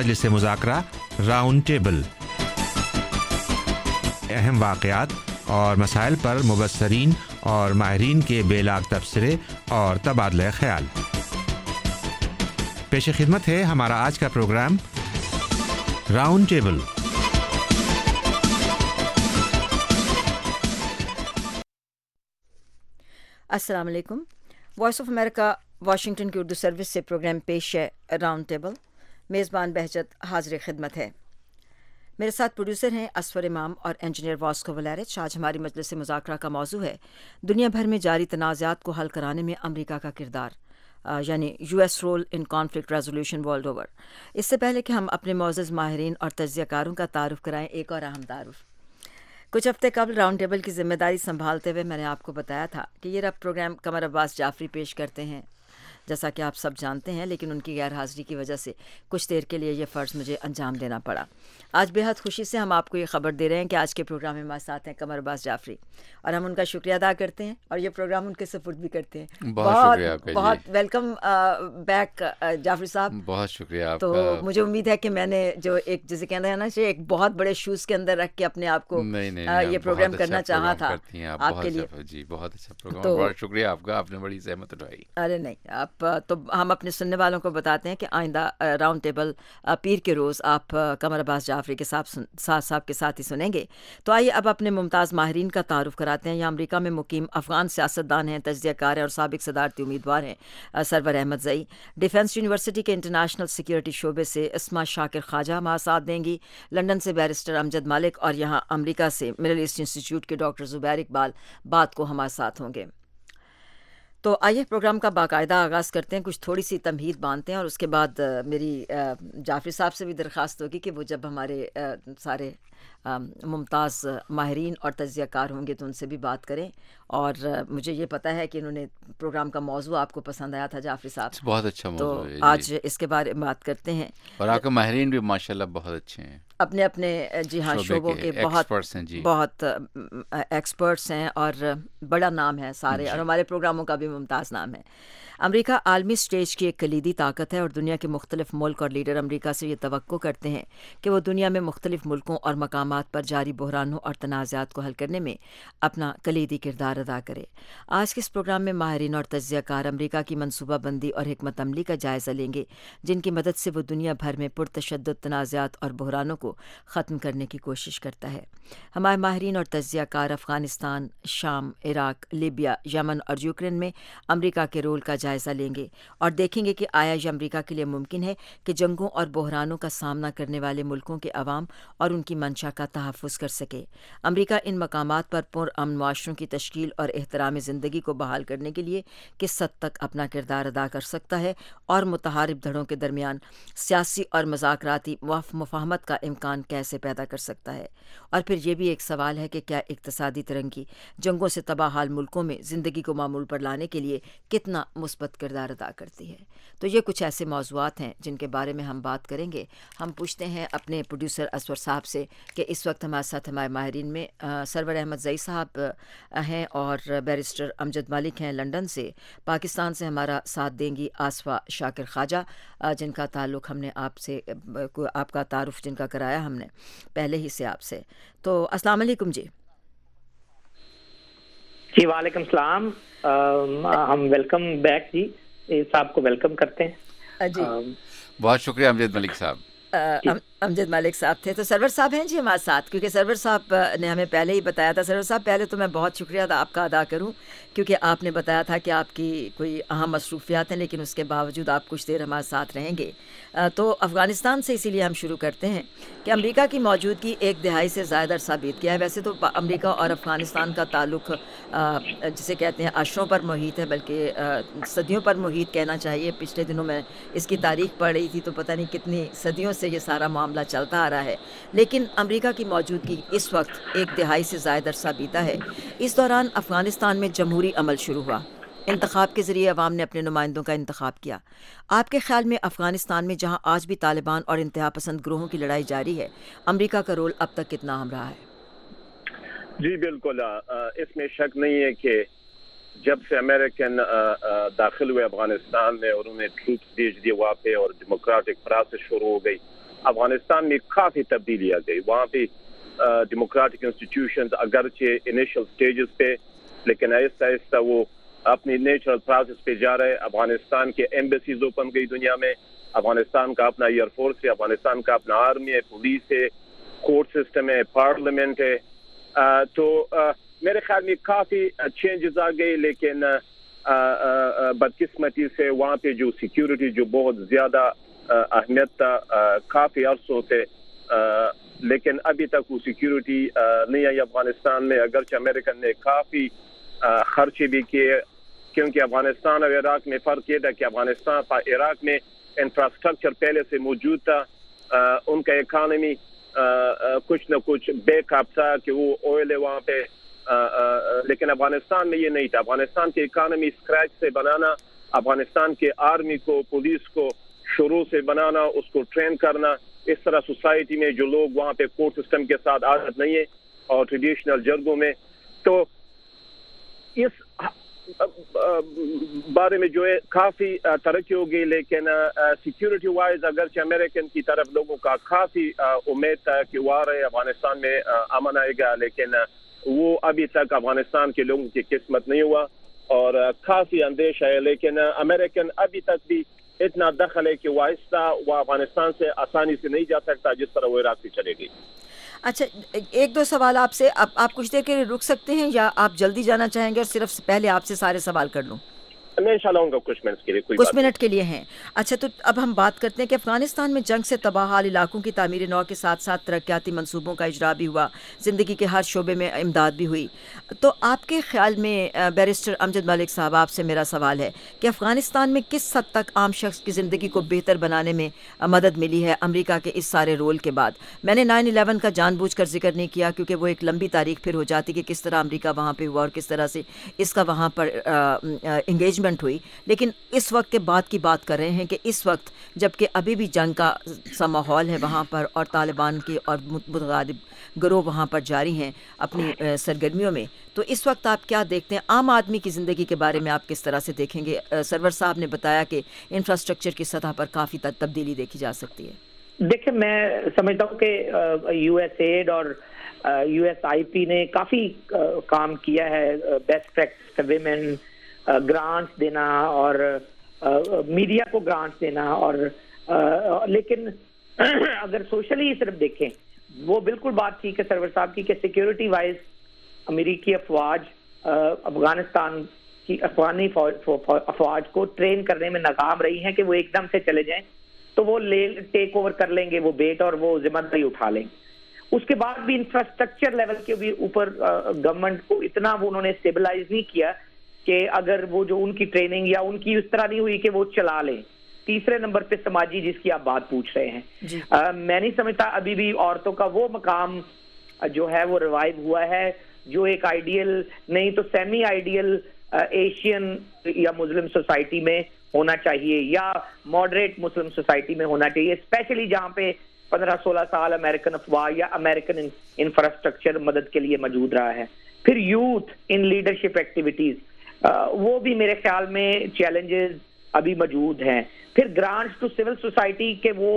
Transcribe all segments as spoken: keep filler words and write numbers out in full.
मजलिस मुज़ाकरा round table, अहम वाक़यात और मसाइल पर मुबस्सरीन और माहिरीन के बेलाग तबसरे और तबादला ख्याल। पेश खिदमत है हमारा आज का प्रोग्राम राउंड टेबल। अस्सलाम वालेकुम। वॉइस ऑफ अमेरिका वाशिंगटन की उर्दू सर्विस से प्रोग्राम पेश है राउंड टेबल। मेज़बान बहजत हाजिर खिदमत है। मेरे साथ प्रोड्यूसर हैं असफर इमाम और इंजीनियर वास्को वलैरिच। आज हमारी मजलिस मुज़ाकरा का मौजू है दुनिया भर में जारी तनाज़ात को हल कराने में अमरीका का किरदार, यानी US role in conflict resolution world over. इससे पहले कि हम अपने मौजूद माहिरीन और तज्ज़ियाकारों का तारुफ कराएं, एक और अहम तारुफ। कुछ हफ्ते कबल राउंड टेबल की जिम्मेदारी संभालते हुए मैंने आपको बताया था कि ये रब प्रोग्राम कमर अब्बास जाफरी पेश करते हैं, जैसा कि आप सब जानते हैं, लेकिन उनकी गैर हाज़िरी की वजह से कुछ देर के लिए ये फ़र्ज़ मुझे अंजाम देना पड़ा। आज बेहद खुशी से हम आपको ये ख़बर दे रहे हैं कि आज के प्रोग्राम में हमारे साथ हैं कमर अब्बास जाफरी, और हम उनका शुक्रिया अदा करते हैं और ये प्रोग्राम उनके सपुर्द भी करते हैं। बहुत शुक्रिया आपका, बहुत वेलकम बैक जाफरी साहब। बहुत शुक्रिया आपका। तो मुझे उम्मीद है कि मैंने जो एक जैसे कहना है ना एक बहुत बड़े शूज़ के अंदर रख के अपने आप को नहीं, नहीं, आ, ये प्रोग्राम करना अच्छा चाहा था आप आपके लिए। जी बहुत अच्छा प्रोग्राम, तो, बहुत शुक्रिया आपका, आपने बड़ी सहमत उठाई। अरे नहीं, आप तो हम अपने सुनने वालों को बताते हैं कि आइंदा राउंड टेबल पीर के रोज़ आप कमर अब्बास जाफरी के साथ साथ साहब के साथ ही सुनेंगे। तो आइए अब अपने मुमताज़ माहिरीन का तारुफ कराते हैं। यहाँ अमेरिका में मुकीम अफ़गान सियासतदान हैं, तज्ज़ियाकार हैं और साबिक सदारती उम्मीदवार हैं Sarwar Ahmadzai. Defence university के इंटरनेशनल सिक्योरिटी शोबे से इस्मा शाकिर ख्वाजा हमारे साथ देंगी। लंदन से बैरिस्टर अमजद मालिक और यहाँ अमेरिका से मिडल ईस्ट इंस्टीट्यूट के डॉक्टर ज़ुबैर इकबाल बात को हमारे साथ होंगे। तो आइए प्रोग्राम का बाकायदा आगाज़ करते हैं, कुछ थोड़ी सी तमहीद बांधते हैं और उसके बाद मेरी जाफरी साहब से भी दरख्वास्त होगी कि वो जब हमारे सारे मुमताज़ माहिरीन और तज्ज़ियाकार होंगे तो उनसे भी बात करें। और मुझे ये पता है कि इन्होंने प्रोग्राम का मौजू आपको पसंद आया था जाफरी साहब, बहुत अच्छा मौजू तो है, आज इसके बारे में बात करते हैं। और आपके माहिरीन भी माशाल्लाह बहुत अच्छे हैं, अपने अपने जी हाँ शोबों के, के बहुत हैं जी। बहुत एक्सपर्ट्स हैं और बड़ा नाम है सारे, और हमारे प्रोग्रामों का भी मुमताज़ नाम है। अमेरिका आलमी स्टेज की एक कलीदी ताकत है और दुनिया के मुख्तलिफ मुल्क और लीडर अमेरिका से ये तवक्को करते हैं कि वो दुनिया में मुख्तलिफ मुल्कों और मकामात पर जारी बहरानों और तनाज़ात को हल करने में अपना कलीदी किरदार अदा करे। आज के इस प्रोग्राम में माहिरीन और तज्ज़ियाकार अमेरिका की मनसूबा बंदी और हिकमत अमली का जायज़ा लेंगे, जिनकी मदद से वो दुनिया भर में पुरतशद्दुद तनाज़ात और बहरानों को ख़त्म करने की कोशिश करता है। हमारे माहिरीन और तज्ज़ियाकार अफ़गानिस्तान, शाम, इराक, लीबिया, यमन और यूक्रेन में अमेरिका के रोल का जायज़ा लेंगे और देखेंगे कि आया यह अमेरिका के लिए मुमकिन है कि जंगों और बहरानों का सामना करने वाले मुल्कों के अवाम और उनकी मंशा का तहफ़्फ़ुज़ कर सके। अमेरिका इन मकामात पर पुरअमन मुआशरों की तश्कील और एहतराम ज़िंदगी को बहाल करने के लिए किस हद तक अपना किरदार अदा कर सकता है और मुतहारिब धड़ों के दरमियान सियासी और मज़ाकराती मुफ़ाहमत का इम्कान कैसे पैदा कर सकता है। और फिर ये भी एक सवाल है कि क्या इक़्तिसादी तरक्की जंगों से तबाहाल मुल्कों में ज़िंदगी को मामूल पर लाने के लिए कितना मुस्बत किरदार अदा करती है। तो ये कुछ ऐसे मौज़ूआत हैं जिनके बारे में हम बात करेंगे। हम पूछते हैं अपने प्रोड्यूसर असवर साहब से कि इस वक्त हमारे साथ हमारे माहिरीन में आ, सरवर अहमद ज़ई साहब हैं और बैरिस्टर अमजद मालिक हैं लंदन से। पाकिस्तान से हमारा साथ देंगी आसफ़ा शाकिर ख्वाजा, जिनका ताल्लुक़ हमने आपसे आपका तारुफ जिनका कराया हमने पहले ही से आपसे। तो अस्सलाम वालेकुम जी। जी वालेकुम सलाम। हम वेलकम बैक जी साहब को वेलकम करते हैं जी। बहुत शुक्रिया अमजद मलिक साहब। अमजद मालिक साहब थे। तो सरवर साहब हैं जी हमारे साथ, क्योंकि सरवर साहब ने हमें पहले ही बताया था। सरवर साहब पहले तो मैं बहुत शुक्रिया आपका अदा करूं, क्योंकि आपने बताया था कि आपकी कोई अहम मसरूफियात हैं, लेकिन उसके बावजूद आप कुछ देर हमारे साथ रहेंगे। तो अफ़गानिस्तान से इसीलिए हम शुरू करते हैं कि अमेरिका की मौजूदगी एक दिहाई से ज़्यादा अरसा बीत गया है। वैसे तो अमेरिका और अफ़गानिस्तान का ताल्लुक़ जिसे कहते हैं अशरों पर मुहित है, बल्कि सदियों पर मुहित कहना चाहिए। पिछले दिनों में इसकी तारीख़ पढ़ रही थी तो पता नहीं कितनी सदियों से ये सारा मामला चलता आ रहा है। लेकिन अमेरिका की मौजूदगी इस वक्त एक दिहाई से ज़्यादा अरसा बीता है। इस दौरान अफ़गानिस्तान में जमहूरी अमल शुरू हुआ, इंतखाब के ज़रिए अवाम ने अपने नुमाइंदों का इंतखाब किया। आपके ख़्याल में अफ़गानिस्तान में जहाँ आज भी तालिबान और इंतहा पसंद ग्रोहों की लड़ाई जारी है, अमेरिका का रोल अब तक कितना अहम रहा है? जी बिल्कुल, इसमें शक नहीं है कि जब से अमेरिकन दाखिल हुए अफगानिस्तान में और उन्हें ट्रूप्स भेज दिए वहाँ पे और डेमोक्रेटिक प्रोसेस शुरू हो गई, افغانستان میں کافی تبدیلی آ گئی. وہاں پہ ڈیموکریٹک انسٹیٹیوشنز اگرچہ انیشل سٹیجز پہ لیکن آہستہ آہستہ وہ اپنی نیچرل پروسیس پہ جا رہے. افغانستان کے ایمبیسیز اوپن گئی دنیا میں. افغانستان کا اپنا ایئر فورس ہے, افغانستان کا اپنا آرمی ہے, پولیس ہے, کورٹ سسٹم ہے, پارلیمنٹ ہے. تو میرے خیال میں کافی چینجز آ گئی, لیکن بدقسمتی سے وہاں پہ جو سیکیورٹی جو بہت زیادہ اہمیت تھا کافی عرصوں سے, لیکن ابھی تک وہ سیکیورٹی نہیں آئی افغانستان میں. اگرچہ امریکن نے کافی خرچے بھی کیے, کیونکہ افغانستان اور عراق میں فرق یہ تھا کہ افغانستان عراق میں انفراسٹرکچر پہلے سے موجود تھا, ان کا اکانومی کچھ نہ کچھ بیک اپ تھا کہ وہ آئل ہے وہاں پہ, لیکن افغانستان میں یہ نہیں تھا. افغانستان کی اکانومی اسکریچ سے بنانا, افغانستان کے آرمی کو, پولیس کو شروع سے بنانا, اس کو ٹرین کرنا. اس طرح سوسائٹی میں جو لوگ وہاں پہ کورٹ سسٹم کے ساتھ عادت نہیں ہے اور ٹریڈیشنل جرگوں میں, تو اس بارے میں جو ہے کافی ترقی ہو گئی. لیکن سیکیورٹی وائز اگرچہ امریکن کی طرف لوگوں کا کافی امید تھا کہ وہ آ رہے افغانستان میں امن آئے گا, لیکن وہ ابھی تک افغانستان کے لوگوں کی قسمت نہیں ہوا اور کافی اندیشہ ہے. لیکن امریکن ابھی تک بھی اتنا دخل ہے کہ وہ آہستہ وہ افغانستان سے آسانی سے نہیں جا سکتا جس طرح وہ عراق سے چلے گی. اچھا, ایک دو سوال آپ سے. اب آپ کچھ دیر کے لیے رک سکتے ہیں یا آپ جلدی جانا چاہیں گے اور صرف پہلے آپ سے سارے سوال کر لوں؟ میں انشاءاللہ ہوں گا کچھ منٹ کے لیے. کوئی کچھ منٹ کے لیے ہیں. اچھا, تو اب ہم بات کرتے ہیں کہ افغانستان میں جنگ سے تباہ حال علاقوں کی تعمیر نو کے ساتھ ساتھ ترقیاتی منصوبوں کا اجرا بھی ہوا, زندگی کے ہر شعبے میں امداد بھی ہوئی. تو آپ کے خیال میں بیرسٹر امجد ملک صاحب, آپ سے میرا سوال ہے کہ افغانستان میں کس حد تک عام شخص کی زندگی کو بہتر بنانے میں مدد ملی ہے امریکہ کے اس سارے رول کے بعد؟ میں نے نائن الیون کا جان بوجھ کر ذکر نہیں کیا کیونکہ وہ ایک لمبی تاریخ پھر ہو جاتی کہ کس طرح امریکہ وہاں پہ ہوا اور کس طرح سے اس کا وہاں پر انگیجمنٹ ہوئی, لیکن اس وقت کے بعد کی بات کر رہے ہیں کہ اس وقت جب کہ ابھی بھی جنگ کا سا ماحول ہے وہاں پر اور طالبان کے اور متغالب گروہ وہاں پر جاری ہیں اپنی سرگرمیوں میں, تو اس وقت آپ کیا دیکھتے ہیں عام آدمی کی زندگی کے بارے میں آپ کس طرح سے دیکھیں گے؟ سرور صاحب نے بتایا کہ انفراسٹرکچر کی سطح پر کافی تبدیلی دیکھی جا سکتی ہے. دیکھیں, میں سمجھتا ہوں کہ یو ایس ایڈ اور یو ایس آئی پی نے کافی کام کیا ہے, best practice for women, grants دینا اور میڈیا کو گرانٹس دینا, اور لیکن اگر سوشلی صرف دیکھیں وہ بالکل بات ٹھیک ہے سرور صاحب کی کہ سیکیورٹی وائز امریکی افواج افغانستان کی افغانی افواج کو ٹرین کرنے میں ناکام رہی ہیں کہ وہ ایک دم سے چلے جائیں تو وہ لے ٹیک اوور کر لیں گے وہ بیٹ اور وہ ذمہ داری اٹھا لیں گے. اس کے بعد بھی انفراسٹرکچر لیول کے بھی اوپر گورنمنٹ کو اتنا وہ انہوں نے اسٹیبلائز نہیں کیا کہ اگر وہ جو ان کی ٹریننگ یا ان کی اس طرح نہیں ہوئی کہ وہ چلا لیں. تیسرے نمبر پہ سماجی جس کی آپ بات پوچھ رہے ہیں, جی. آ, میں نہیں سمجھتا ابھی بھی عورتوں کا وہ مقام جو ہے وہ ریوائو ہوا ہے جو ایک آئیڈیل نہیں تو سیمی آئیڈیل ایشین یا مسلم سوسائٹی میں ہونا چاہیے یا ماڈریٹ مسلم سوسائٹی میں ہونا چاہیے, اسپیشلی جہاں پہ پندرہ سولہ سال امریکن افواج یا امریکن انفراسٹرکچر مدد کے لیے موجود رہا ہے. پھر یوتھ ان لیڈرشپ ایکٹیویٹیز, وہ بھی میرے خیال میں چیلنجز ابھی موجود ہیں. پھر گرانٹس ٹو سول سوسائٹی کے وہ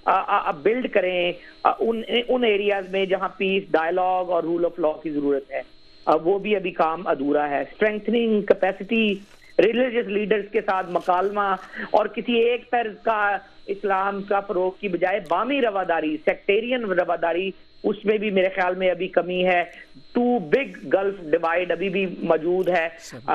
بلڈ کریں ان ان ایریاز میں جہاں پیس, ڈائلاگ اور رول آف لا کی ضرورت ہے, وہ بھی ابھی کام ادھورا ہے. اسٹرینتھنگ کیپیسٹی, ریلیجیس لیڈرز کے ساتھ مکالمہ اور کسی ایک طرز کا اسلام کا فروغ کی بجائے بامی رواداری, سیکٹیرین رواداری, اس میں بھی میرے خیال میں ابھی کمی ہے. ٹو بگ گلف ڈیوائڈ ابھی بھی موجود ہے,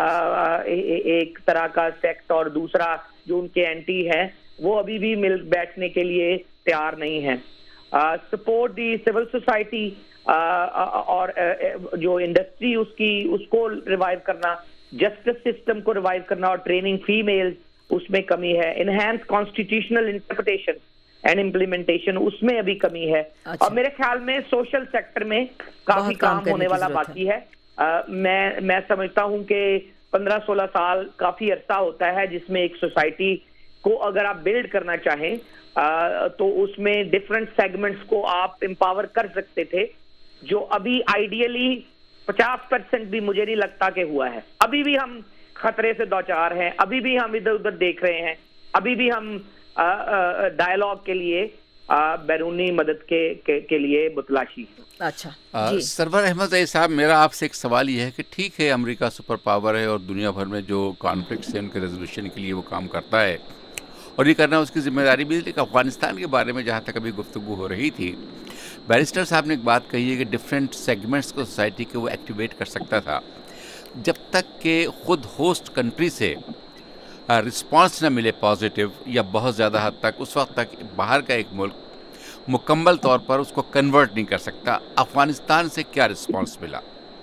ایک طرح کا سیکٹ اور دوسرا جو ان کے اینٹی ہے وہ ابھی بھی مل بیٹھنے کے لیے تیار نہیں ہے. سپورٹ دی سول سوسائٹی اور جو انڈسٹری اس کی اس کو ریوائیو کرنا, جسٹس سسٹم کو ریوائیو کرنا اور ٹریننگ فیمیلز اس میں کمی ہے. Enhance constitutional interpretation and implementation اس میں ابھی کمی ہے. اور میرے خیال میں سوشل سیکٹر میں کافی کام ہونے والا باقی ہے. میں میں سمجھتا ہوں کہ پندرہ سولہ سال کافی عرصہ ہوتا ہے جس میں ایک سوسائٹی کو اگر آپ بلڈ کرنا چاہیں تو اس میں ڈفرنٹ سیگمنٹس کو آپ امپاور کر سکتے تھے, جو ابھی آئیڈیلی پچاس پرسینٹ بھی مجھے نہیں لگتا کہ ہوا ہے. ابھی بھی ہم خطرے سے دوچار ہیں, ابھی بھی ہم ادھر ادھر دیکھ رہے ہیں, ابھی بھی ہم ڈائلاگ کے لیے बैरूनी मदद के, के के लिए मुतलाशी। अच्छा आ, जी सरवर अहमद अई साहब, मेरा आपसे एक सवाल ये है कि ठीक है अमेरिका सुपर पावर है और दुनिया भर में जो कॉन्फ्लिक्ट्स हैं उनके रेजोल्यूशन के लिए वो काम करता है और ये करना उसकी जिम्मेदारी भी है, लेकिन अफगानिस्तान के बारे में जहाँ तक अभी गुफ्तगू हो रही थी, बैरिस्टर साहब ने एक बात कही है कि डिफरेंट सेगमेंट्स को सोसाइटी के वो एक्टिवेट कर सकता था। जब तक कि खुद होस्ट कंट्री से रिस्पांस न मिले पॉजिटिव या बहुत ज़्यादा हद तक, उस वक्त तक बाहर का एक मुल्क मुकम्मल तौर पर उसको कन्वर्ट नहीं कर सकता। अफगानिस्तान से क्या रिस्पांस मिला?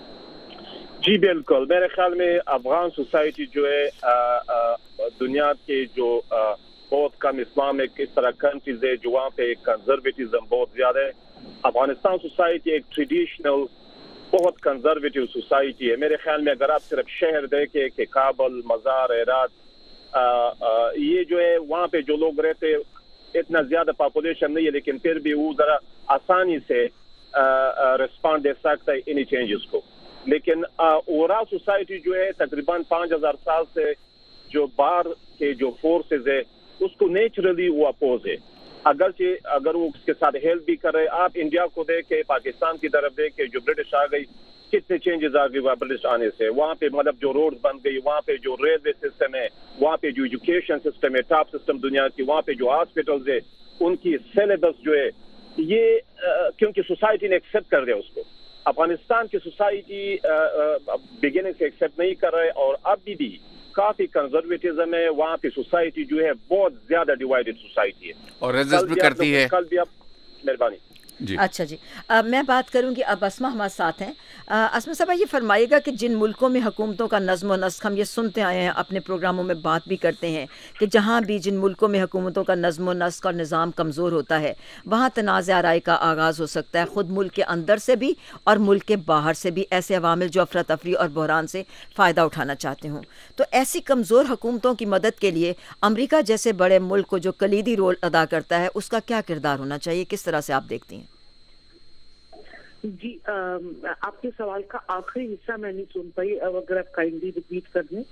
जी बिल्कुल, मेरे ख्याल में अफगान सोसाइटी जो है आ, आ, दुनिया के जो आ, बहुत कम इस्लामिक इस तरह कंट्रीज है जो वहाँ पे कंजर्वेटिज्म बहुत ज़्यादा है। अफगानिस्तान सोसाइटी एक ट्रेडिशनल बहुत कंजर्वेटिव सोसाइटी है। मेरे ख्याल में अगर आप सिर्फ शहर देखें कि काबुल, मज़ार, हेरात, ये जो है वहाँ पे जो लोग रहते इतना ज़्यादा पॉपुलेशन नहीं है, लेकिन फिर भी वो ज़रा आसानी से रिस्पॉन्ड दे सकता है इन्हीं चेंजेस को। लेकिन ओवरऑल सोसाइटी जो है तकरीबन पाँच हज़ार साल से जो बाहर के जो फोर्सेज है उसको नेचुरली वो अपोज है, अगरचे अगर वो उसके साथ हेल्प भी कर रहे। आप इंडिया को देखे, पाकिस्तान की तरफ देखे, जो ब्रिटिश आ गई कितने चेंजेस आ गए ब्रिटिश आने से। वहाँ पे मतलब जो रोड बन गई, वहाँ पे जो रेलवे सिस्टम है, वहाँ पे जो एजुकेशन सिस्टम है टॉप सिस्टम दुनिया की, वहाँ पे जो हॉस्पिटल्स है उनकी सिलेबस जो है ये आ, क्योंकि सोसाइटी ने एक्सेप्ट कर दिया उसको। अफगानिस्तान की सोसाइटी बिगिनिंग से एक्सेप्ट नहीं कर रहे और अभी भी काफी कंजर्वेटिज्म है। वहाँ पे सोसाइटी जो है बहुत ज्यादा डिवाइडेड सोसाइटी है और रेजिस्ट भी करती है। कल भी आप मेहरबानी जी। अच्छा जी, अब मैं बात करूंगी, अब असमा हमारे साथ हैं। असमा साहब ये फरमाइएगा कि जिन मुल्कों में हुकूमतों का नज़्म व नस्क, हम ये सुनते आए हैं, अपने प्रोग्रामों में बात भी करते हैं कि जहाँ भी जिन मुल्कों में हुकूमतों का नज़्म व नस्क और निज़ाम कमज़ोर होता है वहाँ तनाज़ आराई का आगाज़ हो सकता है, ख़ुद मुल्क के अंदर से भी और मुल्क के बाहर से भी ऐसे अवामिल जो अफरा तफरी और बहरान से फ़ायदा उठाना चाहते हों। तो ऐसी कमज़ोर हुकूमतों की मदद के लिए अमरीका जैसे बड़े मुल्क को जो कलीदी रोल अदा करता है उसका क्या किरदार होना चाहिए, किस तरह से आप देखती हैं? जी, आ, आपके सवाल का आखिरी हिस्सा मैं नहीं सुन पाई, अब अगर आप काइंडली रिपीट कर दें।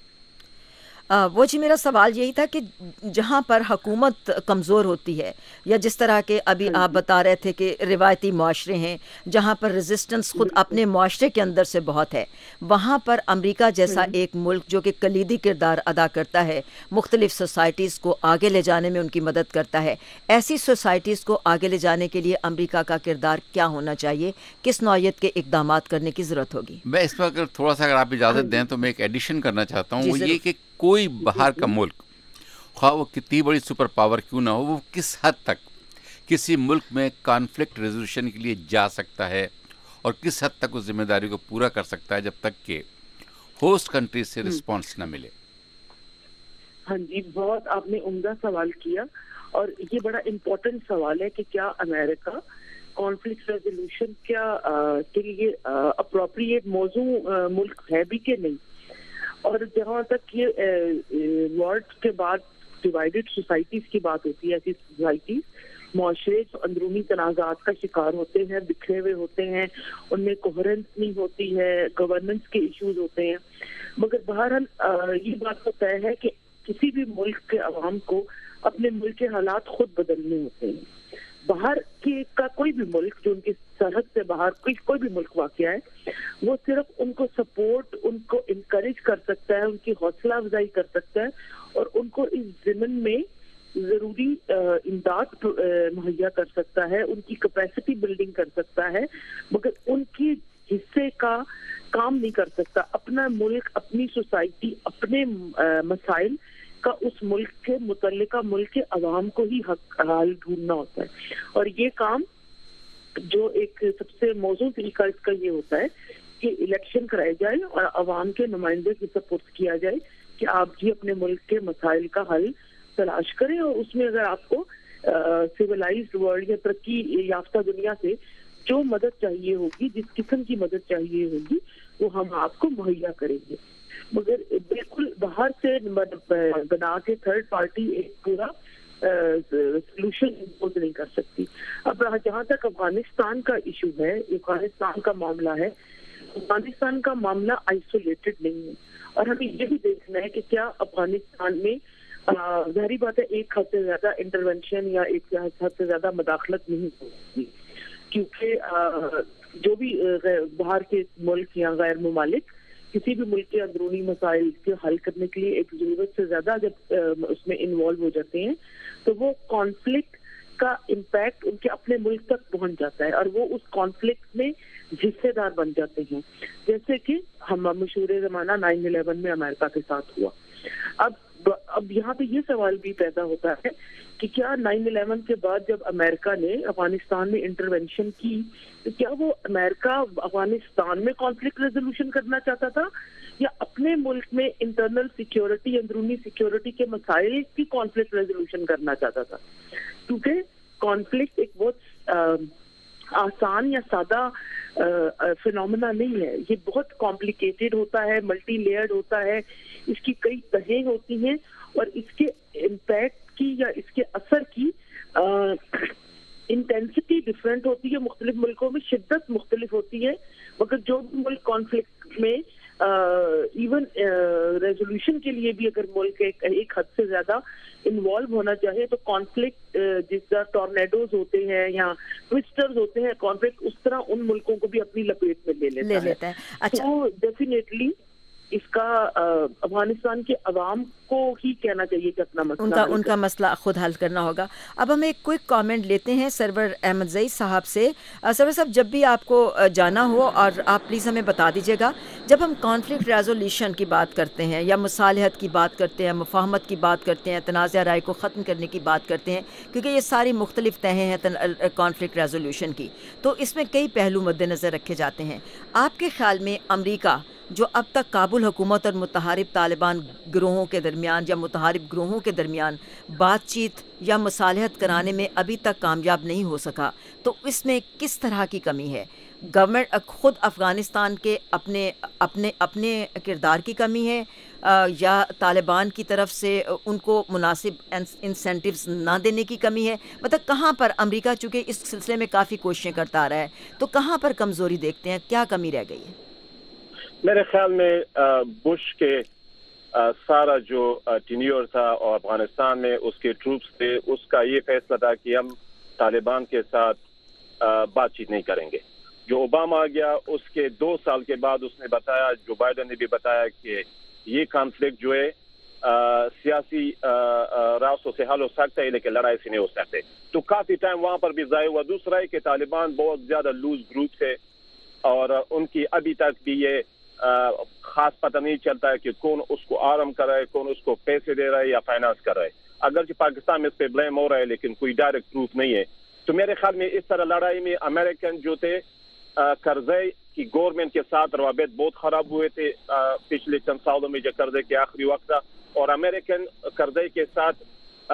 आ, वो जी मेरा सवाल यही था कि जहाँ पर हुकूमत कमज़ोर होती है या जिस तरह के अभी आप बता रहे थे कि रिवायती माशरे हैं जहाँ पर रेजिस्टेंस खुद अपने माशरे के अंदर से बहुत है, वहाँ पर अमेरिका जैसा एक मुल्क जो कि कलीदी किरदार अदा करता है, मुख्तलिफ सोसाइटीज़ को आगे ले जाने में उनकी मदद करता है, ऐसी सोसाइटीज़ को आगे ले जाने के लिए अमेरिका का किरदार क्या होना चाहिए, किस नौयत के इकदाम करने की ज़रूरत होगी? मैं इस पर अगर थोड़ा सा अगर आप इजाज़त दें तो मैं एक एडिशन करना चाहता हूँ, वो ये कि कोई बाहर का मुल्क, ख्वाह वो कितनी बड़ी सुपर पावर क्यों ना हो, वो किस हद तक किसी मुल्क में कॉन्फ्लिक्ट रेजोल्यूशन के लिए जा सकता है और किस हद तक उस जिम्मेदारी को पूरा कर सकता है जब तक कि होस्ट कंट्री से रिस्पांस ना मिले। हाँ जी, बहुत आपने उम्दा सवाल किया और ये बड़ा इम्पोर्टेंट सवाल है कि क्या अमेरिका कॉन्फ्लिक्ट रेजोल्यूशन क्या आ, के लिए अप्रोप्रिएट मौजू मुल्क है भी कि नहीं। और जहाँ तक ये वॉर्ड के बाद डिवाइडेड सोसाइटीज़ की बात होती है, ऐसी सोसाइटीज़ माशरे जो अंदरूनी तनाज़ात का शिकार होते हैं, बिखरे हुए होते हैं, उनमें कोहेरेंस नहीं होती है, गवर्नेंस के इश्यूज होते हैं। मगर बहरहाल ये बात तो तय है कि किसी भी मुल्क के अवाम को अपने मुल्क के हालात खुद बदलने होते हैं। बाहर के का कोई भी मुल्क जो उनकी सरहद से बाहर कोई कोई भी मुल्क वाक़या है, वो सिर्फ उनको सपोर्ट, उनको इनकरेज कर सकता है, उनकी हौसला अफजाई कर सकता है और उनको इस ज़िमन में ज़रूरी इमदाद मुहैया कर सकता है, उनकी कैपेसिटी बिल्डिंग कर सकता है, मगर उनकी हिस्से का काम नहीं कर सकता। अपना मुल्क, अपनी सोसाइटी, अपने मसाइल का उस मुल्क के मुतल्लिका मुल्क के अवाम को ही हल ढूंढना होता है। और ये काम जो एक सबसे मौजूद तरीका इसका ये होता है कि इलेक्शन कराए जाए और अवाम के नुमाइंदे की सपोर्ट किया जाए कि आप जी अपने मुल्क के मसाइल का हल तलाश करें और उसमें अगर आपको सिविलाइज्ड वर्ल्ड या तरक्की याफ्ता दुनिया से जो मदद चाहिए होगी, जिस किस्म की मदद चाहिए होगी, वो हम आपको मुहैया करेंगे। मगर बिल्कुल बाहर से बना के थर्ड पार्टी एक पूरा सोल्यूशन इम्पोज नहीं कर सकती। अब जहाँ तक अफगानिस्तान का इशू है, अफगानिस्तान का मामला है, अफगानिस्तान का मामला आइसोलेटेड नहीं है और हमें ये भी देखना है कि क्या अफगानिस्तान में ظاہری بات ہے ایک حد سے زیادہ انٹرونشن یا ایک حد سے زیادہ مداخلت نہیں ہوتی، کیونکہ جو بھی باہر کے ملک یا غیر ممالک کسی بھی ملک کے اندرونی مسائل کے حل کرنے کے لیے ایک ضرورت سے زیادہ جب اس میں انوالو ہو جاتے ہیں تو وہ کانفلکٹ کا امپیکٹ ان کے اپنے ملک تک پہنچ جاتا ہے اور وہ اس کانفلکٹ میں حصے دار بن جاتے ہیں، جیسے کہ ہم مشہور زمانہ نائن الیون میں امریکہ کے ساتھ ہوا۔ اب اب یہاں پہ یہ سوال بھی پیدا ہوتا ہے کہ کیا نائن الیون کے بعد جب امریکہ نے افغانستان میں انٹرونشن کی تو کیا وہ امریکہ افغانستان میں کانفلکٹ ریزولوشن کرنا چاہتا تھا یا اپنے ملک میں انٹرنل سیکیورٹی اندرونی سیکیورٹی کے مسائل کی کانفلکٹ ریزولوشن کرنا چاہتا تھا؟ کیونکہ کانفلکٹ ایک بہت آسان یا سادہ فینومینا نہیں ہے، یہ بہت کمپلیکیٹڈ ہوتا ہے، ملٹی لیئرڈ ہوتا ہے، اس کی کئی تہیں ہوتی ہیں اور اس کے امپیکٹ کی یا اس کے اثر کی انٹینسٹی ڈفرینٹ ہوتی ہے، مختلف ملکوں میں شدت مختلف ہوتی ہے، مگر جو بھی ملک کانفلکٹ میں ایون ریزولوشن کے لیے بھی اگر ملک ایک, ایک حد سے زیادہ انوالو ہونا چاہے تو کانفلکٹ جس طرح ٹورنیڈوز ہوتے ہیں یا ٹوسٹرز ہوتے ہیں، کانفلکٹ اس طرح ان ملکوں کو بھی اپنی لپیٹ میں لے لیتا لے لیتا ہے۔ اچھا، تو ڈیفینیٹلی اس کا افغانستان کے عوام کو ہی کہنا چاہیے کہ اپنا مسئلہ ان کا ان کا مسئلہ خود حل کرنا ہوگا۔ اب ہم ایک کوئک کامنٹ لیتے ہیں سرور احمد زئی صاحب سے۔ سرور صاحب، جب بھی آپ کو جانا ہو اور آپ پلیز ہمیں بتا دیجیے گا، جب ہم کانفلکٹ ریزولیوشن کی بات کرتے ہیں یا مصالحت کی بات کرتے ہیں، مفاہمت کی بات کرتے ہیں، تنازع رائے کو ختم کرنے کی بات کرتے ہیں، کیونکہ یہ ساری مختلف تہیں ہیں کانفلکٹ ریزولیوشن کی، تو اس میں کئی پہلو مد نظر رکھے جاتے ہیں۔ آپ کے خیال میں امریکہ جو اب تک کابل حکومت اور متحارب طالبان گروہوں کے درمیان یا متحارب گروہوں کے درمیان بات چیت یا مصالحت کرانے میں ابھی تک کامیاب نہیں ہو سکا، تو اس میں کس طرح کی کمی ہے؟ گورنمنٹ خود افغانستان کے اپنے اپنے اپنے کردار کی کمی ہے یا طالبان کی طرف سے ان کو مناسب انسینٹیوز نہ دینے کی کمی ہے؟ مطلب کہاں پر امریکہ چونکہ اس سلسلے میں کافی کوششیں کرتا آ رہا ہے، تو کہاں پر کمزوری دیکھتے ہیں، کیا کمی رہ گئی ہے؟ میرے خیال میں بش کے سارا جو ٹینیور تھا اور افغانستان میں اس کے ٹروپس تھے، اس کا یہ فیصلہ تھا کہ ہم طالبان کے ساتھ بات چیت نہیں کریں گے۔ جو اوباما آ گیا اس کے دو سال کے بعد اس نے بتایا، جو بائیڈن نے بھی بتایا کہ یہ کانفلکٹ جو ہے سیاسی راستوں سے حل ہو سکتا ہے لیکن لڑائی سے نہیں ہو سکتے، تو کافی ٹائم وہاں پر بھی ضائع ہوا۔ دوسرا ہے کہ طالبان بہت زیادہ لوز گروپ تھے اور ان کی ابھی تک بھی یہ خاص پتہ نہیں چلتا ہے کہ کون اس کو آرم کر رہا ہے، کون اس کو پیسے دے رہا ہے یا فائنانس کر رہا ہے۔ اگرچہ پاکستان میں اس پہ بلیم ہو رہا ہے لیکن کوئی ڈائریکٹ پروف نہیں ہے۔ تو میرے خیال میں اس طرح لڑائی میں امریکن جو تھے کرزئی کی گورنمنٹ کے ساتھ روابط بہت خراب ہوئے تھے پچھلے چند سالوں میں، جو کرزئی کے آخری وقت تھا، اور امریکن کرزئی کے ساتھ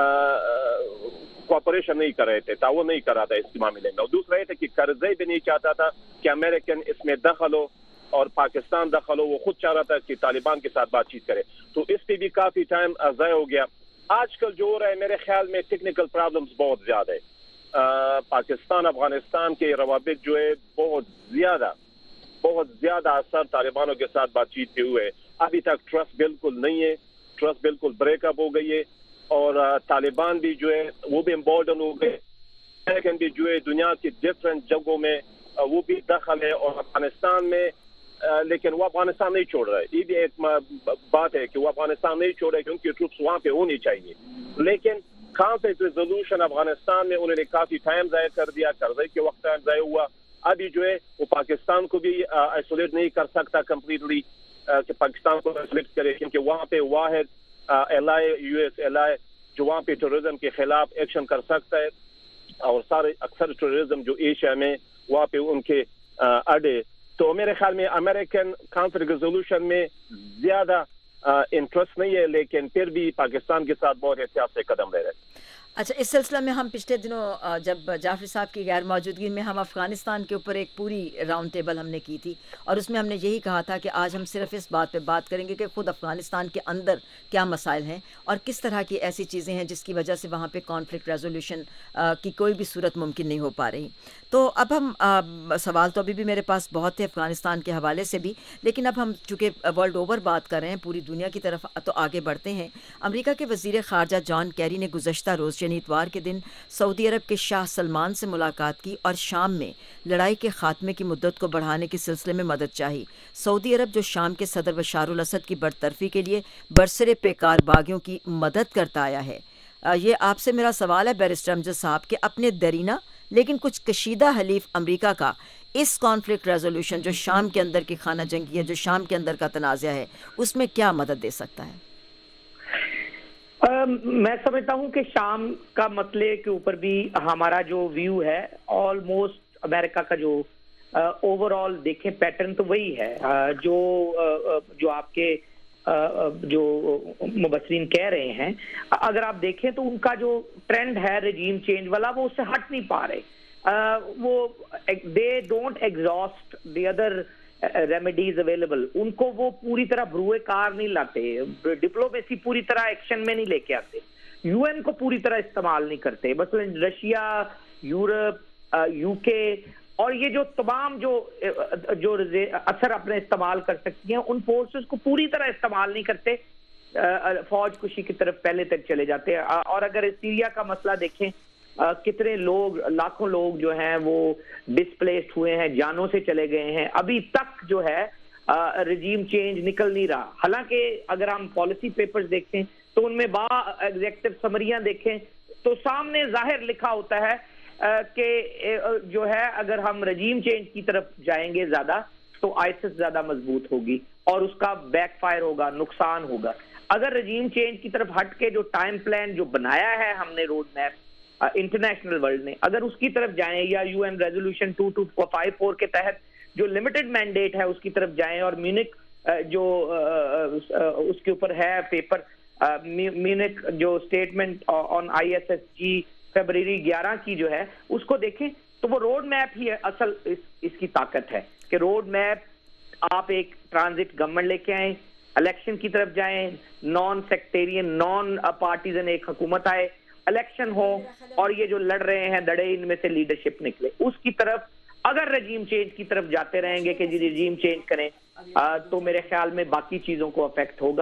کوآپریشن نہیں کر رہے تھے، تعاون نہیں کر رہا تھا اس معاملے میں۔ اور دوسرا یہ تھا کہ کرزئی بھی نہیں چاہتا تھا کہ امریکن اس میں دخل ہو اور پاکستان دخل ہو، وہ خود چاہ رہا تھا کہ طالبان کے ساتھ بات چیت کرے، تو اس پہ بھی کافی ٹائم ضائع ہو گیا۔ آج کل جو ہو رہا ہے میرے خیال میں ٹیکنیکل پرابلمز بہت زیادہ ہے۔ پاکستان افغانستان کے روابط جو ہے بہت زیادہ بہت زیادہ اثر طالبانوں کے ساتھ بات چیت کے ہوئے، ابھی تک ٹرسٹ بالکل نہیں ہے، ٹرسٹ بالکل بریک اپ ہو گئی ہے، اور طالبان بھی جو ہے وہ بھی امبارڈن ہو گئے، لیکن بھی جو ہے دنیا کی ڈفرینٹ جگہوں میں وہ بھی دخل ہے، اور افغانستان میں لیکن وہ افغانستان نہیں چھوڑ رہا ہے۔ یہ بھی ایک بات ہے کہ وہ افغانستان نہیں چھوڑ رہے کیونکہ ٹروپس وہاں پہ ہونی چاہیے، لیکن کانفلکٹ ریزولوشن افغانستان میں انہوں نے کافی ٹائم ضائع کر دیا، کرزئی کے وقت ٹائم ضائع ہوا۔ ابھی جو ہے وہ پاکستان کو بھی آئسولیٹ نہیں کر سکتا کمپلیٹلی کہ پاکستان کو آئسولیٹ کرے، کیونکہ وہاں پہ واحد L I U S L I جو وہاں پہ ٹیررزم کے خلاف ایکشن کر سکتا ہے، اور سارے اکثر ٹیررزم جو ایشیا میں وہاں پہ ان کے اڈے۔ تو میرے خیال میں امریکن کانفلکٹ ریزولوشن میں زیادہ انٹرسٹ نہیں ہے، لیکن پھر بھی پاکستان کے ساتھ بہت احتیاط سے قدم لے رہے ہیں۔ اچھا، اس سلسلہ میں ہم پچھلے دنوں جب جعفری صاحب کی غیر موجودگی میں ہم افغانستان کے اوپر ایک پوری راؤنڈ ٹیبل ہم نے کی تھی، اور اس میں ہم نے یہی کہا تھا کہ آج ہم صرف اس بات پہ بات کریں گے کہ خود افغانستان کے اندر کیا مسائل ہیں اور کس طرح کی ایسی چیزیں ہیں جس کی وجہ سے وہاں پہ کانفلکٹ ریزولوشن کی کوئی بھی صورت ممکن نہیں ہو پا رہی. تو اب ہم سوال تو ابھی بھی میرے پاس بہت تھے افغانستان کے حوالے سے بھی، لیکن اب ہم چونکہ ورلڈ اوور بات کر رہے ہیں، پوری دنیا کی طرف تو آگے بڑھتے ہیں. امریکہ کے وزیر خارجہ جان کیری نے گزشتہ روز یعنی اتوار کے دن سعودی عرب کے شاہ سلمان سے ملاقات کی اور شام میں لڑائی کے خاتمے کی مدت کو بڑھانے کے سلسلے میں مدد چاہی. سعودی عرب جو شام کے صدر بشار الاسد کی برطرفی کے لیے برسر پیکار باغیوں کی مدد کرتا آیا ہے. یہ آپ سے میرا سوال ہے بیرسٹر امجد صاحب کہ اپنے درینہ لیکن کچھ کشیدہ حلیف امریکہ کا اس کانفلکٹ ریزولوشن جو شام کے اندر کی خانہ جنگی ہے، جو شام کے اندر کا تنازع ہے، اس میں کیا مدد دے سکتا ہے؟ میں سمجھتا ہوں کہ شام کا مسئلے کے اوپر بھی ہمارا جو ویو ہے آلموسٹ امریکہ کا جو اوور آل دیکھیں پیٹرن تو وہی ہے جو جو آپ کے جو مبصرین کہہ رہے ہیں. اگر آپ دیکھیں تو ان کا جو ٹرینڈ ہے رجیم چینج والا وہ اس سے ہٹ نہیں پا رہے. وہ they don't exhaust the other remedies available. ان کو وہ پوری طرح بروئے کار نہیں لاتے، ڈپلومیسی پوری طرح ایکشن میں نہیں لے کے آتے، یو این کو پوری طرح استعمال نہیں کرتے. مثلا رشیا، یورپ، یو کے اور یہ جو تمام جو جو اثر اپنے استعمال کر سکتی ہیں ان فورسز کو پوری طرح استعمال نہیں کرتے، فوج کشی کی طرف پہلے تک چلے جاتے ہیں. اور اگر سیریا کا مسئلہ دیکھیں، کتنے لوگ، لاکھوں لوگ جو ہیں وہ ڈسپلیسڈ ہوئے ہیں، جانوں سے چلے گئے ہیں. ابھی تک جو ہے رجیم چینج نکل نہیں رہا. حالانکہ اگر ہم پالیسی پیپرز دیکھیں تو ان میں با ایگزیکٹو سمریاں دیکھیں تو سامنے ظاہر لکھا ہوتا ہے کہ جو ہے اگر ہم رجیم چینج کی طرف جائیں گے زیادہ تو آئیسس زیادہ مضبوط ہوگی اور اس کا بیک فائر ہوگا، نقصان ہوگا. اگر رجیم چینج کی طرف ہٹ کے جو ٹائم پلان جو بنایا ہے ہم نے روڈ میپ انٹرنیشنل ورلڈ نے، اگر اس کی طرف جائیں یا U N resolution two two five four کے تحت جو لمیٹڈ مینڈیٹ ہے اس کی طرف جائیں اور میونک جو اس کے اوپر ہے پیپر میونک جو statement on I S S G February گیارہ کی جو ہے اس کو دیکھیں تو وہ روڈ میپ ہی ہے اصل اس, اس کی طاقت ہے کہ روڈ میپ آپ ایک ٹرانزٹ گورنمنٹ لے کے آئیں، الیکشن کی طرف جائیں، نان سیکٹیرین نان پارٹیزن ایک حکومت آئے، الیکشن ہو اور یہ جو لڑ رہے ہیں دڑے ان میں سے لیڈرشپ نکلے اس کی طرف. اگر رجیم چینج کی طرف جاتے رہیں گے کہ جی رجیم چینج کریں تو میرے خیال میں باقی چیزوں کو افیکٹ ہوگا.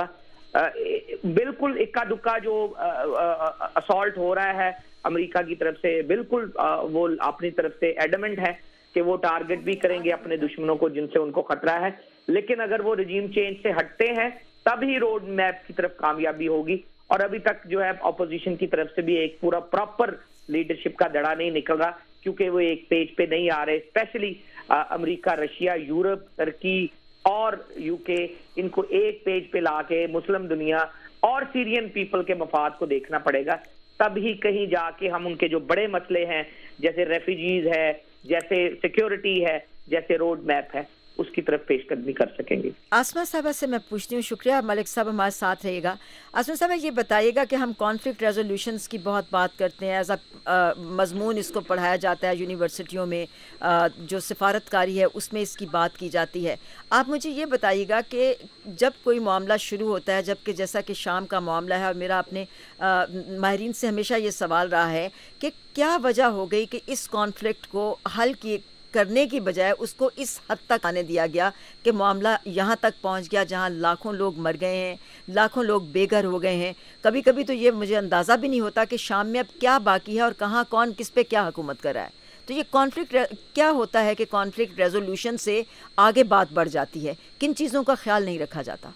بالکل اکا دکا جو اسالٹ ہو رہا ہے امریکہ کی طرف سے، بالکل وہ اپنی طرف سے ایڈمنٹ ہے کہ وہ ٹارگٹ بھی کریں گے اپنے دشمنوں کو جن سے ان کو خطرہ ہے، لیکن اگر وہ رجیم چینج سے ہٹتے ہیں تب ہی روڈ میپ کی طرف کامیابی ہوگی. اور ابھی تک جو ہے اپوزیشن کی طرف سے بھی ایک پورا پراپر لیڈرشپ کا دڑا نہیں نکل رہا کیونکہ وہ ایک پیج پہ نہیں آ رہے. Especially America, Russia, Europe, Turkey اور یو کے، ان کو ایک پیج پہ لا کے مسلم دنیا اور سیرین پیپل کے مفاد کو دیکھنا پڑے گا. تب ہی کہیں جا کے ہم ان کے جو بڑے مسئلے ہیں جیسے ریفیوجیز ہے، جیسے سیکیورٹی ہے، جیسے روڈ میپ ہے، اس کی طرف پیش قدمی کر سکیں گے. آسما صاحبہ سے میں پوچھتی ہوں، شکریہ ملک صاحب ہمارے ساتھ رہیے گا. آسما صاحبہ یہ بتائیے گا کہ ہم کانفلکٹ ریزولوشنز کی بہت بات کرتے ہیں، ایز اے مضمون اس کو پڑھایا جاتا ہے یونیورسٹیوں میں، جو سفارتکاری ہے اس میں اس کی بات کی جاتی ہے. آپ مجھے یہ بتائیے گا کہ جب کوئی معاملہ شروع ہوتا ہے، جب کہ جیسا کہ شام کا معاملہ ہے، اور میرا اپنے ماہرین سے ہمیشہ یہ سوال رہا ہے کہ کیا وجہ ہو گئی کہ اس کانفلکٹ کو حل کی کرنے کی بجائے اس کو اس حد تک آنے دیا گیا کہ معاملہ یہاں تک پہنچ گیا جہاں لاکھوں لوگ مر گئے ہیں، لاکھوں لوگ بے گھر ہو گئے ہیں. کبھی کبھی تو یہ مجھے اندازہ بھی نہیں ہوتا کہ شام میں اب کیا باقی ہے اور کہاں کون کس پہ کیا حکومت کر رہا ہے. تو یہ کانفلکٹ کیا ہوتا ہے کہ کانفلکٹ ریزولوشن سے آگے بات بڑھ جاتی ہے، کن چیزوں کا خیال نہیں رکھا جاتا؟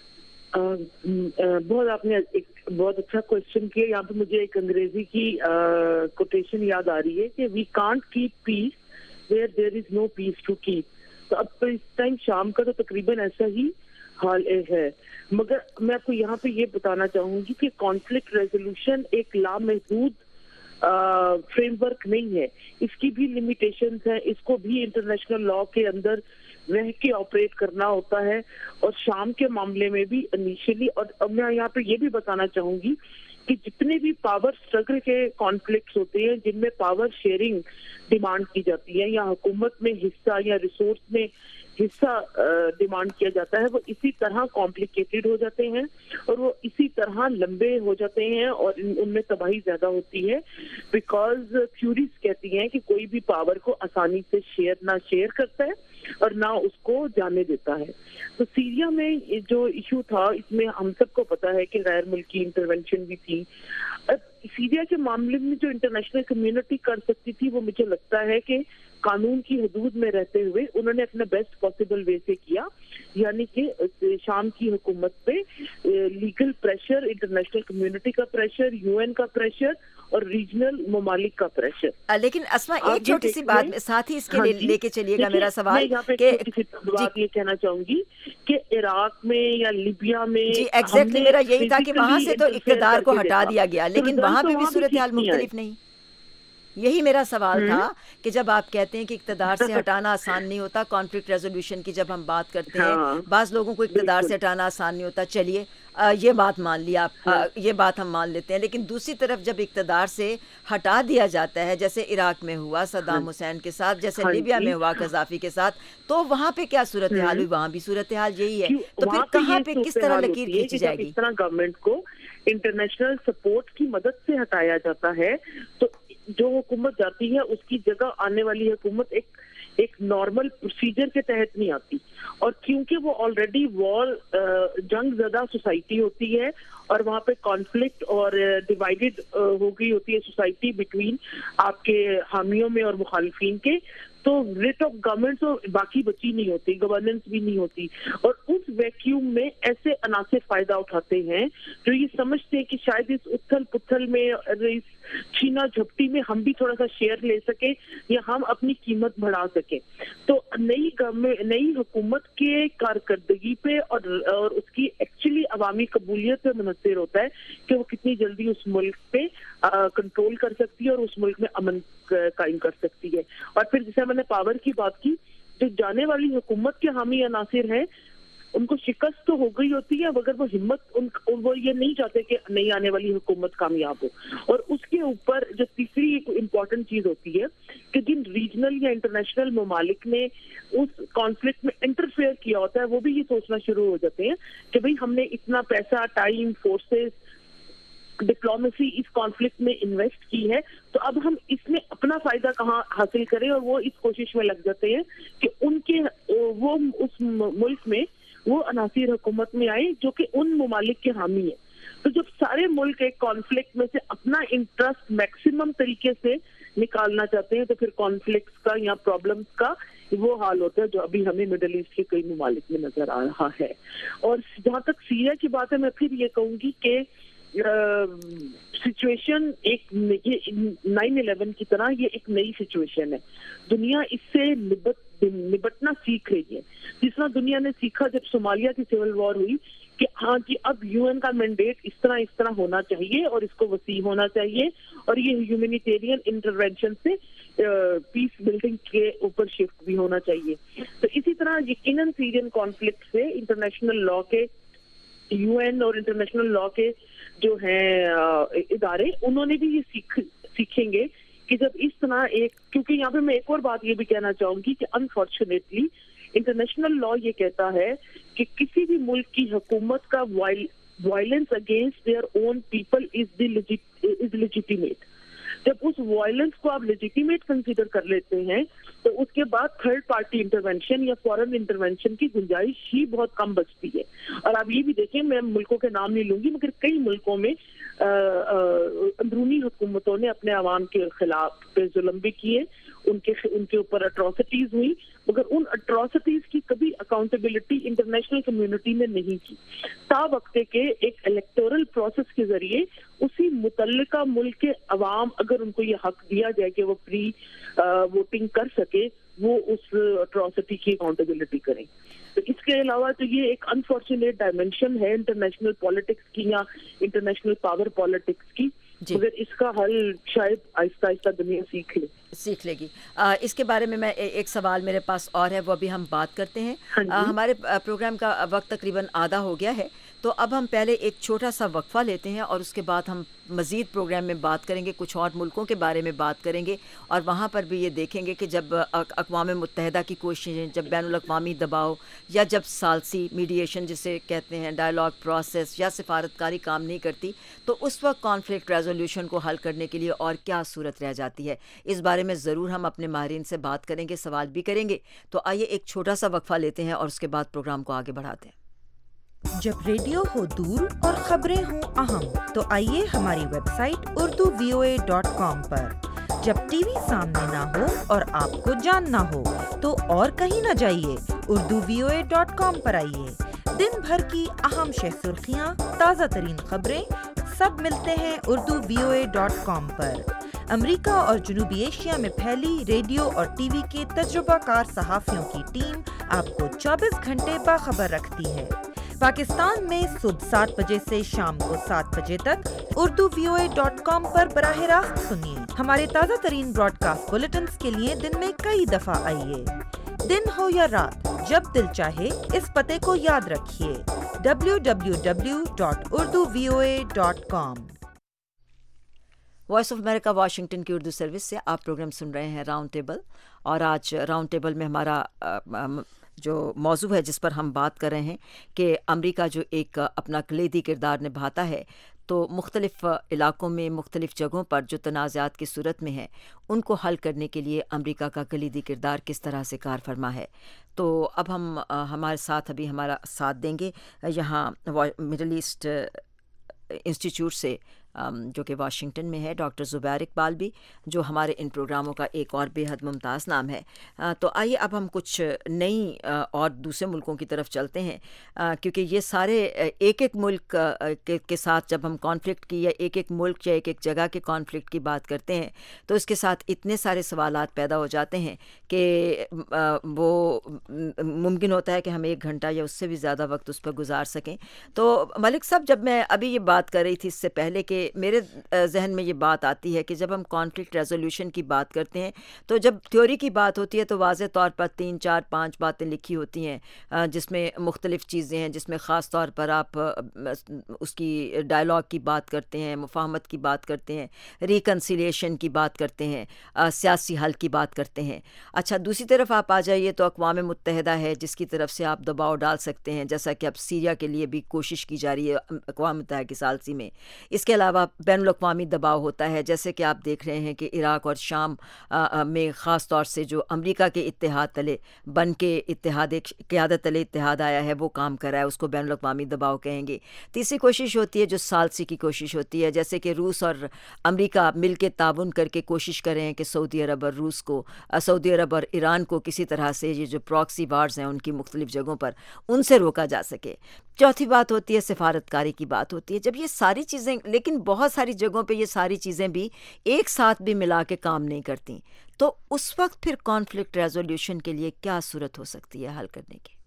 بہت آپ نے ایک بہت اچھا کوشچن کیا. یہاں پہ مجھے ایک انگریزی کی کوٹیشن یاد آ رہی ہے کہ we can't keep peace where there is no peace to keep. تو اب اس ٹائم شام کا تو تقریباً ایسا ہی حال ہے. مگر میں آپ کو یہاں پہ یہ بتانا چاہوں گی کہ کانفلکٹ ریزولوشن ایک لامحدود فریم ورک نہیں ہے، اس کی بھی لمیٹیشنز ہیں، اس کو بھی انٹرنیشنل لا کے اندر رہ کے آپریٹ کرنا ہوتا ہے. اور شام کے معاملے میں بھی انیشلی, اور میں یہاں پہ یہ بھی بتانا چاہوں گی کہ جتنے بھی پاور اسٹرگل کے کانفلکٹس ہوتے ہیں جن میں پاور شیئرنگ ڈیمانڈ کی جاتی ہے یا حکومت میں حصہ یا ریسورس میں حصہ ڈیمانڈ کیا جاتا ہے, وہ اسی طرح کمپلیکیٹڈ ہو جاتے ہیں اور وہ اسی طرح لمبے ہو جاتے ہیں اور ان میں تباہی زیادہ ہوتی ہے, بیکاز تھیوریز کہتی ہیں کہ کوئی بھی پاور کو آسانی سے شیئر نہ شیئر کرتا ہے اور نہ اس کو جانے دیتا ہے. تو سیریا میں جو ایشو تھا اس میں ہم سب کو پتا ہے کہ غیر ملکی انٹرونشن بھی تھی. سیریا کے معاملے میں جو انٹرنیشنل کمیونٹی کر سکتی تھی وہ مجھے لگتا ہے کہ قانون کی حدود میں رہتے ہوئے انہوں نے اپنا بیسٹ پاسبل وے سے کیا, یعنی کہ شام کی حکومت پہ لیگل پریشر, انٹرنیشنل کمیونٹی کا پریشر, یو این کا پریشر اور ریجنل ممالک کا پریشر. لیکن اسما ایک چھوٹی سی بات میں ساتھ ہی اس کے لے کے چلیے گا میرا سوال, کہ بات یہ کہنا چاہوں گی کہ عراق میں یا لیبیا میں جی ایگزیکٹلی میرا یہی تھا کہ وہاں سے تو اقتدار کو ہٹا دیا گیا لیکن وہاں پہ بھی صورتحال مختلف نہیں. یہی میرا سوال تھا کہ جب آپ کہتے ہیں کہ اقتدار سے ہٹانا آسان نہیں ہوتا, کانفلکٹ ریزولوشن کی جب ہم بات کرتے ہیں بعض لوگوں کو اقتدار سے ہٹانا آسان نہیں ہوتا, چلیے یہ بات مان لی آپ, یہ بات ہم مان لیتے ہیں, لیکن دوسری طرف جب اقتدار سے ہٹا دیا جاتا ہے جیسے عراق میں ہوا صدام حسین کے ساتھ, جیسے لیبیا میں ہوا قذافی کے ساتھ, تو وہاں پہ کیا صورتحال ہوئی؟ وہاں بھی صورتحال یہی ہے, تو پھر کہاں پہ کس طرح لکیر کھینچی جائے گی؟ اس طرح گورنمنٹ کو انٹرنیشنل سپورٹ کی مدد سے ہٹایا جاتا ہے تو جو حکومت جاتی ہے اس کی جگہ آنے والی حکومت ایک ایک نارمل پروسیجر کے تحت نہیں آتی, اور کیونکہ وہ آلریڈی وار جنگ زدہ سوسائٹی ہوتی ہے اور وہاں پہ کانفلکٹ اور ڈیوائیڈڈ ہو گئی ہوتی ہے سوسائٹی بٹوین آپ کے حامیوں میں اور مخالفین کے, تو ریٹ آف گورنمنٹ تو باقی بچی نہیں ہوتی, گورننس بھی نہیں ہوتی, اور اس ویکیوم میں ایسے عناصر فائدہ اٹھاتے ہیں جو یہ سمجھتے ہیں کہ شاید اس اتھل پتھل میں, اس چھینا جھپٹی میں ہم بھی تھوڑا سا شیئر لے سکیں یا ہم اپنی قیمت بڑھا سکیں. تو نئی گورنمنٹ, نئی حکومت کے کارکردگی پہ اور اور اس کی ایکچولی عوامی قبولیت پہ منحصر ہوتا ہے کہ وہ کتنی جلدی اس ملک پہ کنٹرول کر سکتی ہے اور اس ملک میں امن قائم کر سکتی ہے. اور پھر جیسے میں نے پاور کی بات کی, جو جانے والی حکومت کے حامی عناصر ہیں ان کو شکست تو ہو گئی ہوتی ہے مگر وہ ہمت ان وہ یہ نہیں چاہتے کہ نئی آنے والی حکومت کامیاب ہو. اور اس کے اوپر جو تیسری ایک امپورٹنٹ چیز ہوتی ہے کہ جن ریجنل یا انٹرنیشنل ممالک نے اس کانفلکٹ میں انٹرفیئر کیا ہوتا ہے وہ بھی یہ سوچنا شروع ہو جاتے ہیں کہ بھئی ہم نے اتنا پیسہ, ٹائم, فورسز, ڈپلومیسی اس کانفلکٹ میں انویسٹ کی ہے, تو اب ہم اس میں اپنا فائدہ کہاں حاصل کریں, اور وہ اس کوشش میں لگ جاتے ہیں کہ ان کے وہ اس ملک میں وہ عناصر حکومت میں آئے جو کہ ان ممالک کے حامی ہیں. تو جب سارے ملک ایک کانفلکٹ میں سے اپنا انٹرسٹ میکسیمم طریقے سے نکالنا چاہتے ہیں تو پھر کانفلکٹس کا یا پرابلمس کا وہ حال ہوتا ہے جو ابھی ہمیں مڈل ایسٹ کے کئی ممالک میں نظر آ رہا ہے. اور جہاں تک سیریا کی بات ہے, میں پھر یہ کہوں گی کہ سچویشن ایک نائن الیون کی طرح یہ ایک نئی سچویشن ہے. دنیا اس سے نبت نبٹنا سیکھ رہی ہے, جس طرح دنیا نے سیکھا جب صومالیہ کی سول وار ہوئی کہ ہاں جی اب یو این کا مینڈیٹ اس طرح اس طرح ہونا چاہیے اور اس کو وسیع ہونا چاہیے اور یہ ہیومینیٹیرین انٹرونشن سے پیس بلڈنگ کے اوپر شفٹ بھی ہونا چاہیے. تو اسی طرح یقیناً سیرین کانفلکٹ سے انٹرنیشنل لا کے, یو این اور انٹرنیشنل لا کے جو ہیں ادارے, انہوں نے بھی یہ سیکھ سیکھیں گے کہ جب اس طرح ایک, کیونکہ یہاں پہ میں ایک اور بات یہ بھی کہنا چاہوں گی کہ انفارچونیٹلی انٹرنیشنل لا یہ کہتا ہے کہ کسی بھی ملک کی حکومت کا violence against their own people is is legitimate. جب اس وائلنس کو آپ لیجیٹیمیٹ کنسیڈر کر لیتے ہیں تو اس کے بعد تھرڈ پارٹی انٹرونشن یا فورن انٹرونشن کی گنجائش ہی بہت کم بچتی ہے. اور آپ یہ بھی دیکھیں, میں ملکوں کے نام نہیں لوں گی مگر کئی ملکوں میں اندرونی حکومتوں نے اپنے عوام کے خلاف پہ ظلم بھی کیے, ان کے ان کے اوپر اٹراسٹیز ہوئی, مگر ان اٹراسٹیز کی کبھی اکاؤنٹیبلٹی انٹرنیشنل کمیونٹی نے نہیں کی. تا وقت کے ایک الیکٹورل پروسیس کے ذریعے اسی متعلقہ ملک کے عوام, اگر ان کو یہ حق دیا جائے کہ وہ فری ووٹنگ کر سکے, وہ اس اٹراسٹی کی اکاؤنٹیبلٹی کریں. تو اس کے علاوہ تو یہ ایک انفارچونیٹ ڈائمینشن ہے انٹرنیشنل پالیٹکس کی یا انٹرنیشنل پاور پالیٹکس کی मगर इसका हल शायद आहिस्ता आहिस्ता दुनिया सीख ले सीख लेगी। आ, इसके बारे में मैं ए, एक सवाल मेरे पास और है, वो अभी हम बात करते हैं। हाँ आ, जी। हमारे आ, प्रोग्राम का वक्त तकरीबन आधा हो गया है, तो अब हम पहले एक छोटा सा वक्फा लेते हैं और उसके बाद हम मज़ीद प्रोग्राम में बात करेंगे, कुछ और मुल्कों के बारे में बात करेंगे और वहाँ पर भी ये देखेंगे कि जब अक़वाम मुत्तहिदा की कोशिशें, जब बैनुल-अक़वामी दबाव या जब सालसी मीडिएशन जिसे कहते हैं, डायलॉग प्रोसेस या सिफारतकारी काम नहीं करती, तो उस वक्त कॉन्फ्लिक्ट रेजोल्यूशन को हल करने के लिए और क्या सूरत रह जाती है। इस बारे में ज़रूर हम अपने माहिरीन से बात करेंगे, सवाल भी करेंगे। तो आइए एक छोटा सा वक्फा लेते हैं और उसके बाद प्रोग्राम को आगे बढ़ाते हैं। जब रेडियो हो दूर और खबरें हों अहम, तो आइए हमारी website Urdu V O A dot com पर। जब टीवी सामने ना हो और आपको जानना हो, तो और कहीं ना जाइए, Urdu V O A dot com पर आइए। दिन भर की अहम शह सुर्खियाँ, ताज़ा तरीन खबरें सब मिलते हैं Urdu V O A dot com पर। अमेरिका और जनूबी एशिया में फैली रेडियो और टीवी के तजुर्बाकार सहाफ़ियों की टीम आपको चौबीस घंटे बाखबर रखती है। पाकिस्तान में सुबह सात बजे से शाम को सात बजे तक Urdu V O A dot com पर बराह रास्त सुनिए। हमारे ताज़ा तरीन ब्रॉडकास्ट बुलेटिन्स के लिए दिन में कई दफ़ा आइए। दिन हो या रात, जब दिल चाहे इस पते को याद रखिए, W W W dot Urdu V O A dot com. Voice of America Washington की उर्दू सर्विस से आप प्रोग्राम सुन रहे हैं राउंड टेबल, और आज राउंड टेबल में हमारा आ, आ, जो मौजू है जिस पर हम बात कर रहे हैं कि अमेरिका जो एक अपना कलीदी किरदार निभाता है, तो मुख्तलिफ़ इलाक़ों में, मुख्तलिफ़ जगहों पर जो तनाज़ात की सूरत में है, उनको हल करने के लिए अमेरिका का कलीदी किरदार किस तरह से कार फरमा है। तो अब हम आ, हमारे साथ अभी हमारा साथ देंगे यहाँ मिडल ईस्ट इंस्टीट्यूट से जो कि वाशिंगटन में है, डॉक्टर ज़ुबैर इकबाल भी, जो हमारे इन प्रोग्रामों का एक और बेहद मुमताज़ नाम है। तो आइए अब हम कुछ नई और दूसरे मुल्कों की तरफ चलते हैं, क्योंकि ये सारे एक एक मुल्क के, के साथ जब हम कॉन्फ्लिक्ट की या एक एक मुल्क या एक एक जगह के कॉन्फ्लिक्ट की बात करते हैं, तो इसके साथ इतने सारे सवालात पैदा हो जाते हैं कि वो मुमकिन होता है कि हम एक घंटा या उससे भी ज़्यादा वक्त उस पर गुजार सकें। तो मलिक साहब, जब मैं अभी ये बात कर रही थी इससे पहले कि मेरे जहन में ये बात आती है कि जब हम कॉन्फ्लिक्ट रेजोल्यूशन की बात करते हैं, तो जब थ्योरी की बात होती है तो वाज़े तौर पर तीन चार पांच बातें लिखी होती हैं, जिसमें मुख्तलिफ़ चीज़ें हैं, जिसमें ख़ास तौर पर आप उसकी डायलॉग की बात करते हैं, मुफाहमत की बात करते हैं, रिकन्सिलिएशन की बात करते हैं, सियासी हल की बात करते हैं। अच्छा, दूसरी तरफ आप आ जाइए तो अक़वाम मुत्तहिदा है, जिसकी तरफ से आप दबाव डाल सकते हैं, जैसा कि अब सीरिया के लिए भी कोशिश की जा रही है अक़वाम मुत्तहिदा की सालसी में। इसके अलावा बैनुल-अक़वामी दबाव होता है, जैसे कि आप देख रहे हैं कि इराक़ और शाम आ, आ, में ख़ास तौर से जो अमेरिका के इत्तेहाद तले बन के इत्तेहाद एक क़यादत तले इत्तेहाद आया है, वो काम कर रहा है, उसको बैनुल-अक़वामी दबाव कहेंगे। तीसरी कोशिश होती है जो सालसी की कोशिश होती है, जैसे कि रूस और अमेरिका मिल के ताउन करके कोशिश कर रहे हैं कि सऊदी अरब और रूस को, सऊदी अरब और ईरान को किसी तरह से ये जो प्रॉक्सी वार्स हैं उनकी मुख्तलिफ़ जगहों पर, उनसे रोका जा सके। चौथी बात होती है सिफारतकारी की बात होती है। जब ये सारी चीज़ें, लेकिन बहुत सारी जगहों पे ये सारी चीज़ें भी एक साथ भी मिला के काम नहीं करती, तो उस वक्त फिर कॉन्फ्लिक्ट रेजोल्यूशन के लिए क्या सूरत हो सकती है हल करने की?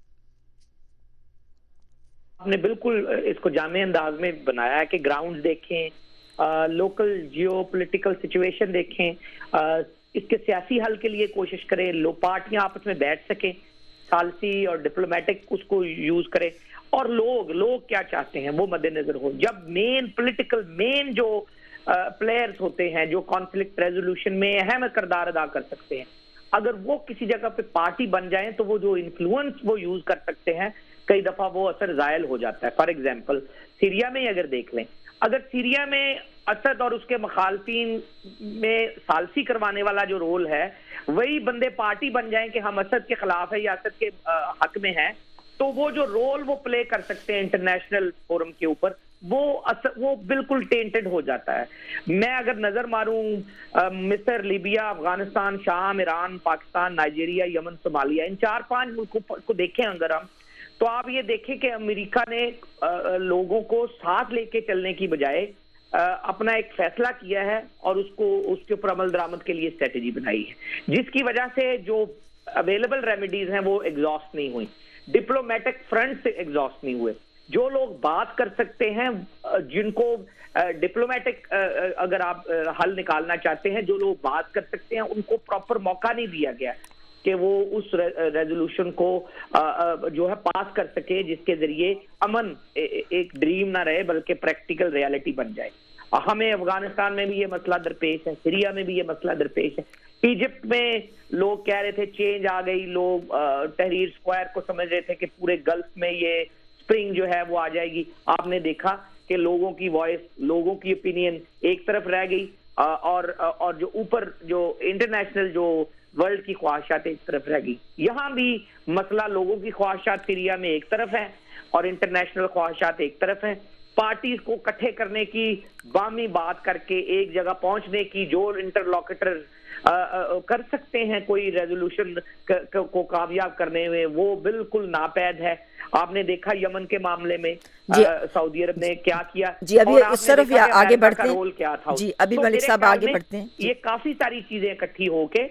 आपने बिल्कुल इसको जामे अंदाज में बनाया है कि ग्राउंड देखें, लोकल जियो पोलिटिकल सिचुएशन देखें, आ, इसके सियासी हल के लिए कोशिश करें, लो पार्टियां आपस में बैठ सकें, सालसी और डिप्लोमेटिक उसको यूज करें, और लोग लोग क्या चाहते हैं वो मद्देनजर हो। जब मेन पॉलिटिकल मेन जो प्लेयर्स uh, होते हैं जो कॉन्फ्लिक्ट रेजोल्यूशन में अहम किरदार अदा कर सकते हैं, अगर वो किसी जगह पे पार्टी बन जाएं तो वो जो इन्फ्लुएंस वो यूज कर सकते हैं, कई दफा वो असर जायल हो जाता है। फॉर एग्जांपल सीरिया में अगर देख लें, अगर सीरिया में असद और उसके मुखालफिन में सालसी करवाने वाला जो रोल है, वही बंदे पार्टी बन जाएं कि हम असद के खिलाफ है या असद के हक में है, तो वो जो रोल वो प्ले कर सकते हैं इंटरनेशनल फोरम के ऊपर, वो वो बिल्कुल टेंटेड हो जाता है। मैं अगर नजर मारूं मिस्र, लीबिया, अफगानिस्तान, शाम, Iran, Pakistan, Nigeria, Yemen, Somalia, इन चार पांच मुल्कों को देखें अगर हम, तो आप ये देखें कि अमेरिका ने आ, लोगों को साथ लेके चलने की बजाय अपना एक फैसला किया है और उसको उसके ऊपर अमल दरामद के लिए स्ट्रेटेजी बनाई है, जिसकी वजह से जो अवेलेबल रेमेडीज हैं वो एग्जॉस्ट नहीं हुई, डिप्लोमेटिक फ्रंट से एग्जॉस्ट नहीं हुए, جو لوگ بات کر سکتے ہیں, جن کو ڈپلومیٹک اگر آپ حل نکالنا چاہتے ہیں, جو لوگ بات کر سکتے ہیں, ان کو پراپر موقع نہیں دیا گیا کہ وہ اس ریزولوشن کو جو ہے پاس کر سکے, جس کے ذریعے امن ایک ڈریم نہ رہے بلکہ پریکٹیکل ریالٹی بن جائے. ہمیں افغانستان میں بھی یہ مسئلہ درپیش ہے, سیریا میں بھی یہ مسئلہ درپیش ہے. ایجپٹ میں لوگ کہہ رہے تھے چینج آ گئی, لوگ تحریر اسکوائر کو سمجھ رہے تھے کہ پورے گلف میں یہ اسپرنگ جو ہے وہ آ جائے گی. آپ نے دیکھا کہ لوگوں کی وائس, لوگوں کی اوپینین ایک طرف رہ گئی, اور اور جو اوپر جو انٹرنیشنل جو ورلڈ کی خواہشات ایک طرف رہ گئی. یہاں بھی مسئلہ لوگوں کی خواہشات سیریا میں ایک طرف ہے اور انٹرنیشنل خواہشات ایک طرف ہیں. پارٹیز کو اکٹھے کرنے کی, باہمی بات کر کے ایک جگہ پہنچنے کی جو انٹرلوکیٹر کر سکتے ہیں کوئی ریزولوشن کو کامیاب کرنے میں, وہ بالکل ناپید ہے. آپ نے دیکھا یمن کے معاملے میں جی سعودی عرب نے کیا کیا, جی ابھی اس طرف آگے بڑھتے ہیں, رول کیا تھا. جی ابھی ملک صاحب آگے بڑھتے ہیں. یہ کافی ساری چیزیں اکٹھی ہو کے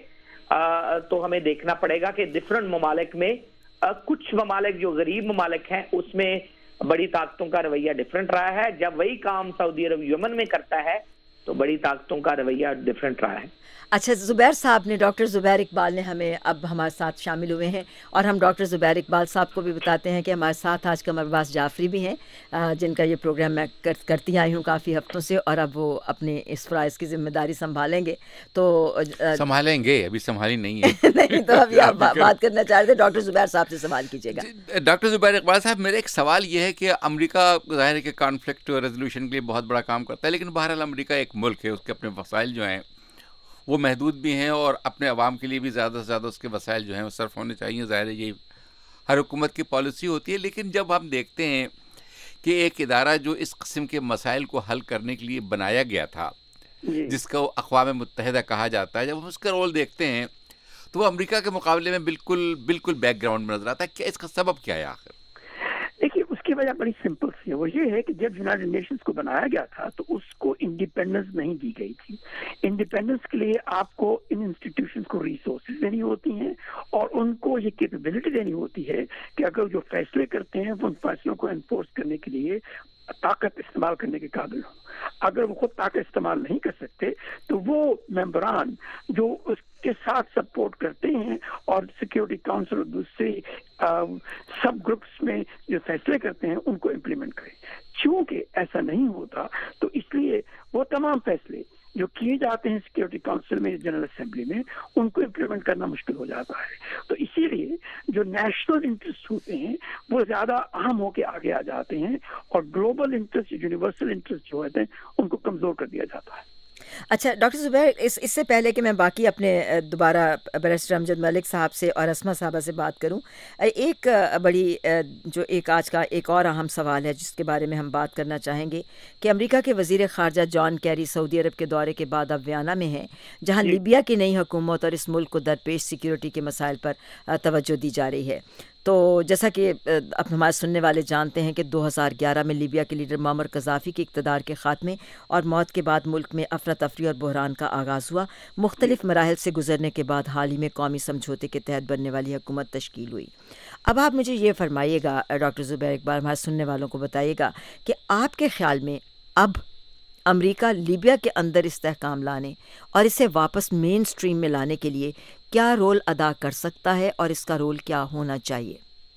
تو ہمیں دیکھنا پڑے گا کہ ڈفرنٹ ممالک میں, کچھ ممالک جو غریب ممالک ہیں اس میں بڑی طاقتوں کا رویہ ڈفرنٹ رہا ہے. جب وہی کام سعودی عرب یمن میں کرتا ہے تو بڑی طاقتوں کا رویہ ڈفرنٹ رہا ہے. اچھا, زبیر صاحب نے, ڈاکٹر زبیر اقبال نے ہمیں اب ہمارے ساتھ شامل ہوئے ہیں, اور ہم ڈاکٹر زبیر اقبال صاحب کو بھی بتاتے ہیں کہ ہمارے ساتھ آج قمر عباس جعفری بھی ہیں, جن کا یہ پروگرام میں کرتی آئی ہوں کافی ہفتوں سے, اور اب وہ اپنے اس فرائض کی ذمہ داری سنبھالیں گے. تو سنبھالیں گے, ابھی سنبھالی نہیں ہے. نہیں تو ابھی آپ بات کرنا چاہ رہے تھے, ڈاکٹر زبیر صاحب سے سوال کیجیے گا. ڈاکٹر زبیر اقبال صاحب, میرا ایک سوال یہ ہے کہ امریکہ ظاہر ہے کہ کانفلکٹ ریزولوشن کے لیے بہت بڑا کام کرتا ہے, لیکن بہرحال امریکہ ایک ملک ہے, اس کے اپنے وسائل جو ہیں وہ محدود بھی ہیں, اور اپنے عوام کے لیے بھی زیادہ سے زیادہ اس کے وسائل جو ہیں وہ صرف ہونے چاہیے. ظاہر ہے یہ ہر حکومت کی پالیسی ہوتی ہے, لیکن جب ہم دیکھتے ہیں کہ ایک ادارہ جو اس قسم کے مسائل کو حل کرنے کے لیے بنایا گیا تھا, جس کو اقوام متحدہ کہا جاتا ہے, جب ہم اس کا رول دیکھتے ہیں تو وہ امریکہ کے مقابلے میں بالکل بالکل بیک گراؤنڈ میں نظر آتا ہے. کیا اس کا سبب کیا ہے آخر؟ دیکھیے, اس کی وجہ بڑی سمپل سی ہے, وہ یہ ہے کہ جب یونائٹڈ نیشنز کو بنایا گیا تھا تو اس کو انڈیپینڈنس نہیں دی گئی تھی. انڈیپینڈنس کے لیے آپ کو ان انسٹیٹیوشنز کو ریسورسز دینی ہوتی ہیں, اور ان کو یہ کیپیبلٹی دینی ہوتی ہے کہ اگر جو فیصلے کرتے ہیں وہ ان فیصلوں کو انفورس کرنے کے لیے طاقت استعمال کرنے کے قابل ہوں. اگر وہ خود طاقت استعمال نہیں کر سکتے تو وہ ممبران جو اس کے ساتھ سپورٹ کرتے ہیں اور سیکیورٹی کاؤنسل اور دوسری سب گروپس میں جو فیصلے کرتے ہیں ان کو امپلیمنٹ کریں. چونکہ ایسا نہیں ہوتا تو اس لیے وہ تمام فیصلے جو کیے جاتے ہیں سیکیورٹی کاؤنسل میں, جنرل اسمبلی میں, ان کو امپلیمنٹ کرنا مشکل ہو جاتا ہے. تو اسی لیے جو نیشنل انٹرسٹ ہوتے ہیں وہ زیادہ اہم ہو کے آگے آ جاتے ہیں, اور گلوبل انٹرسٹ, یونیورسل انٹرسٹ جو ہوتے ہیں ان کو کمزور کر دیا جاتا ہے. اچھا ڈاکٹر زبیر, اس اس سے پہلے کہ میں باقی اپنے دوبارہ بیرسٹر امجد ملک صاحب سے اور اسما صاحبہ سے بات کروں, ایک بڑی جو ایک آج کا ایک اور اہم سوال ہے جس کے بارے میں ہم بات کرنا چاہیں گے کہ امریکہ کے وزیر خارجہ جان کیری سعودی عرب کے دورے کے بعد اب ویانا میں ہیں, جہاں لیبیا کی نئی حکومت اور اس ملک کو درپیش سیکیورٹی کے مسائل پر توجہ دی جا رہی ہے. تو جیسا کہ اب ہمارے سننے والے جانتے ہیں کہ دو ہزار گیارہ میں لیبیا کے لیڈر معمر قذافی کے اقتدار کے خاتمے اور موت کے بعد ملک میں افراتفری اور بحران کا آغاز ہوا. مختلف مراحل سے گزرنے کے بعد حال ہی میں قومی سمجھوتے کے تحت بننے والی حکومت تشکیل ہوئی. اب آپ مجھے یہ فرمائیے گا ڈاکٹر زبیر اقبال, ہمارے سننے والوں کو بتائیے گا کہ آپ کے خیال میں اب امریکہ لیبیا کے اندر استحکام لانے اور اسے واپس مین سٹریم میں لانے کے لیے کیا رول ادا کر سکتا ہے, اور اس کا رول کیا ہونا چاہیے؟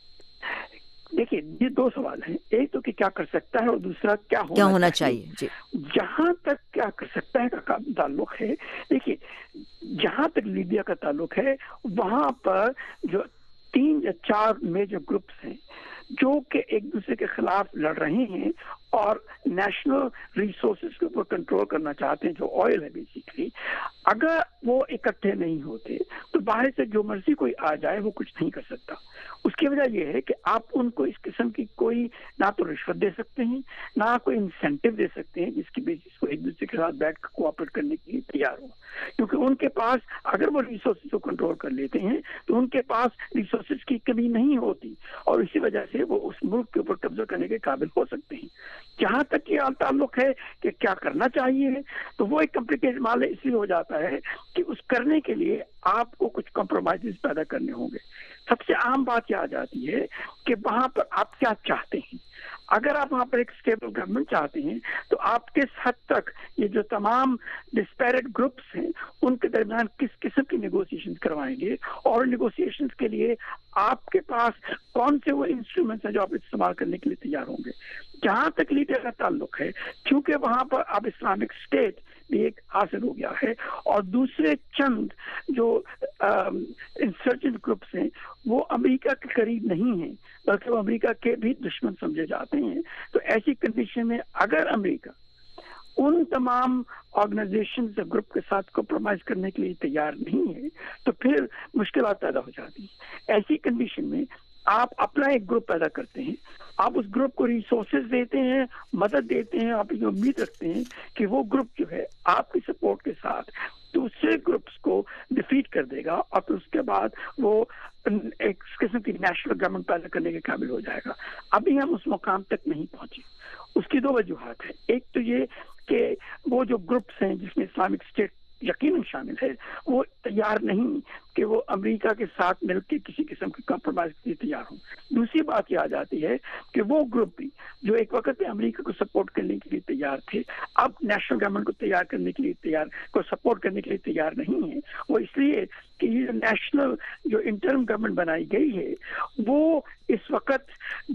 دیکھیے, یہ دو سوال ہیں, ایک تو کہ کیا کر سکتا ہے اور دوسرا کیا ہونا, کیا ہونا چاہیے. جی, جہاں تک کیا کر سکتا ہے کا تعلق ہے, دیکھیے جہاں تک لیبیا کا تعلق ہے وہاں پر جو تین یا چار میجر گروپس ہیں جو کہ ایک دوسرے کے خلاف لڑ رہے ہیں اور نیشنل ریسورسز کے اوپر کنٹرول کرنا چاہتے ہیں, جو آئل ہے بیسیکلی, اگر وہ اکٹھے نہیں ہوتے تو باہر سے جو مرضی کوئی آ جائے وہ کچھ نہیں کر سکتا. اس کی وجہ یہ ہے کہ آپ ان کو اس قسم کی کوئی نہ تو رشوت دے سکتے ہیں, نہ کوئی انسینٹیو دے سکتے ہیں جس کی بیسس کو ایک دوسرے کے ساتھ بیٹھ کر کوآپریٹ کرنے کے لیے تیار ہو, کیونکہ ان کے پاس اگر وہ ریسورسز کو کنٹرول کر لیتے ہیں تو ان کے پاس ریسورسز کی کمی نہیں ہوتی, اور اسی وجہ سے وہ اس ملک کے اوپر قبضہ کرنے کے قابل ہو سکتے ہیں. جہاں تک یہ تعلق ہے کہ کیا کرنا چاہیے تو وہ ایک کمپلیکیٹڈ معاملہ اس لیے ہو جاتا ہے کہ اس کرنے کے لیے آپ کو کچھ کمپرومائزز پیدا کرنے ہوں گے. سب سے عام بات یہ آ جاتی ہے کہ وہاں پر آپ کیا چاہتے ہیں. اگر آپ وہاں پر ایک اسٹیبل گورنمنٹ چاہتے ہیں تو آپ کس حد تک یہ جو تمام ڈسپیرٹ گروپس ہیں ان کے درمیان کس قسم کی نیگوسیشن کروائیں گے, اور نیگوسیشن کے لیے آپ کے پاس کون سے وہ انسٹرومنٹس ہیں جو آپ استعمال کرنے کے لیے تیار ہوں گے. جہاں تک لیبیا کا تعلق ہے, چونکہ وہاں پر اب اسلامک اسٹیٹ بھی ایک حاصل ہو گیا ہے اور دوسرے چند جو انسرجنٹ گروپس ہیں وہ امریکہ کے قریب نہیں ہیں بلکہ وہ امریکہ کے بھی دشمن سمجھے جاتے ہیں, تو ایسی کنڈیشن میں اگر امریکہ ان تمام آرگنائزیشن سے گروپ کے ساتھ کمپرومائز کرنے کے لیے تیار نہیں ہے تو پھر مشکلات پیدا ہو جاتی ہیں. ایسی کنڈیشن میں آپ اپنا ایک گروپ پیدا کرتے ہیں, آپ اس گروپ کو ریسورسز دیتے ہیں, مدد دیتے ہیں, آپ یہ امید رکھتے ہیں کہ وہ گروپ جو ہے آپ کی سپورٹ کے ساتھ دوسرے گروپس کو ڈیفیٹ کر دے گا اور پھر اس کے بعد وہ ایک قسم کی نیشنل گورنمنٹ پیدا کرنے کے قابل ہو جائے گا. ابھی ہم اس مقام تک نہیں پہنچے. اس کی دو وجوہات ہیں. ایک تو یہ کہ وہ جو گروپس ہیں جس میں اسلامک اسٹیٹ یقیناً شامل ہے وہ تیار نہیں کہ وہ امریکہ کے ساتھ مل کے کسی قسم کے کمپرومائز کے لیے تیار ہوں. دوسری بات یہ آ جاتی ہے کہ وہ گروپ بھی جو ایک وقت میں امریکہ کو سپورٹ کرنے کے لیے تیار تھے اب نیشنل گورنمنٹ کو تیار کرنے کے لیے تیار کو سپورٹ کرنے کے لیے تیار نہیں ہے. وہ اس لیے کہ یہ جو نیشنل جو انٹرم گورنمنٹ بنائی گئی ہے وہ اس وقت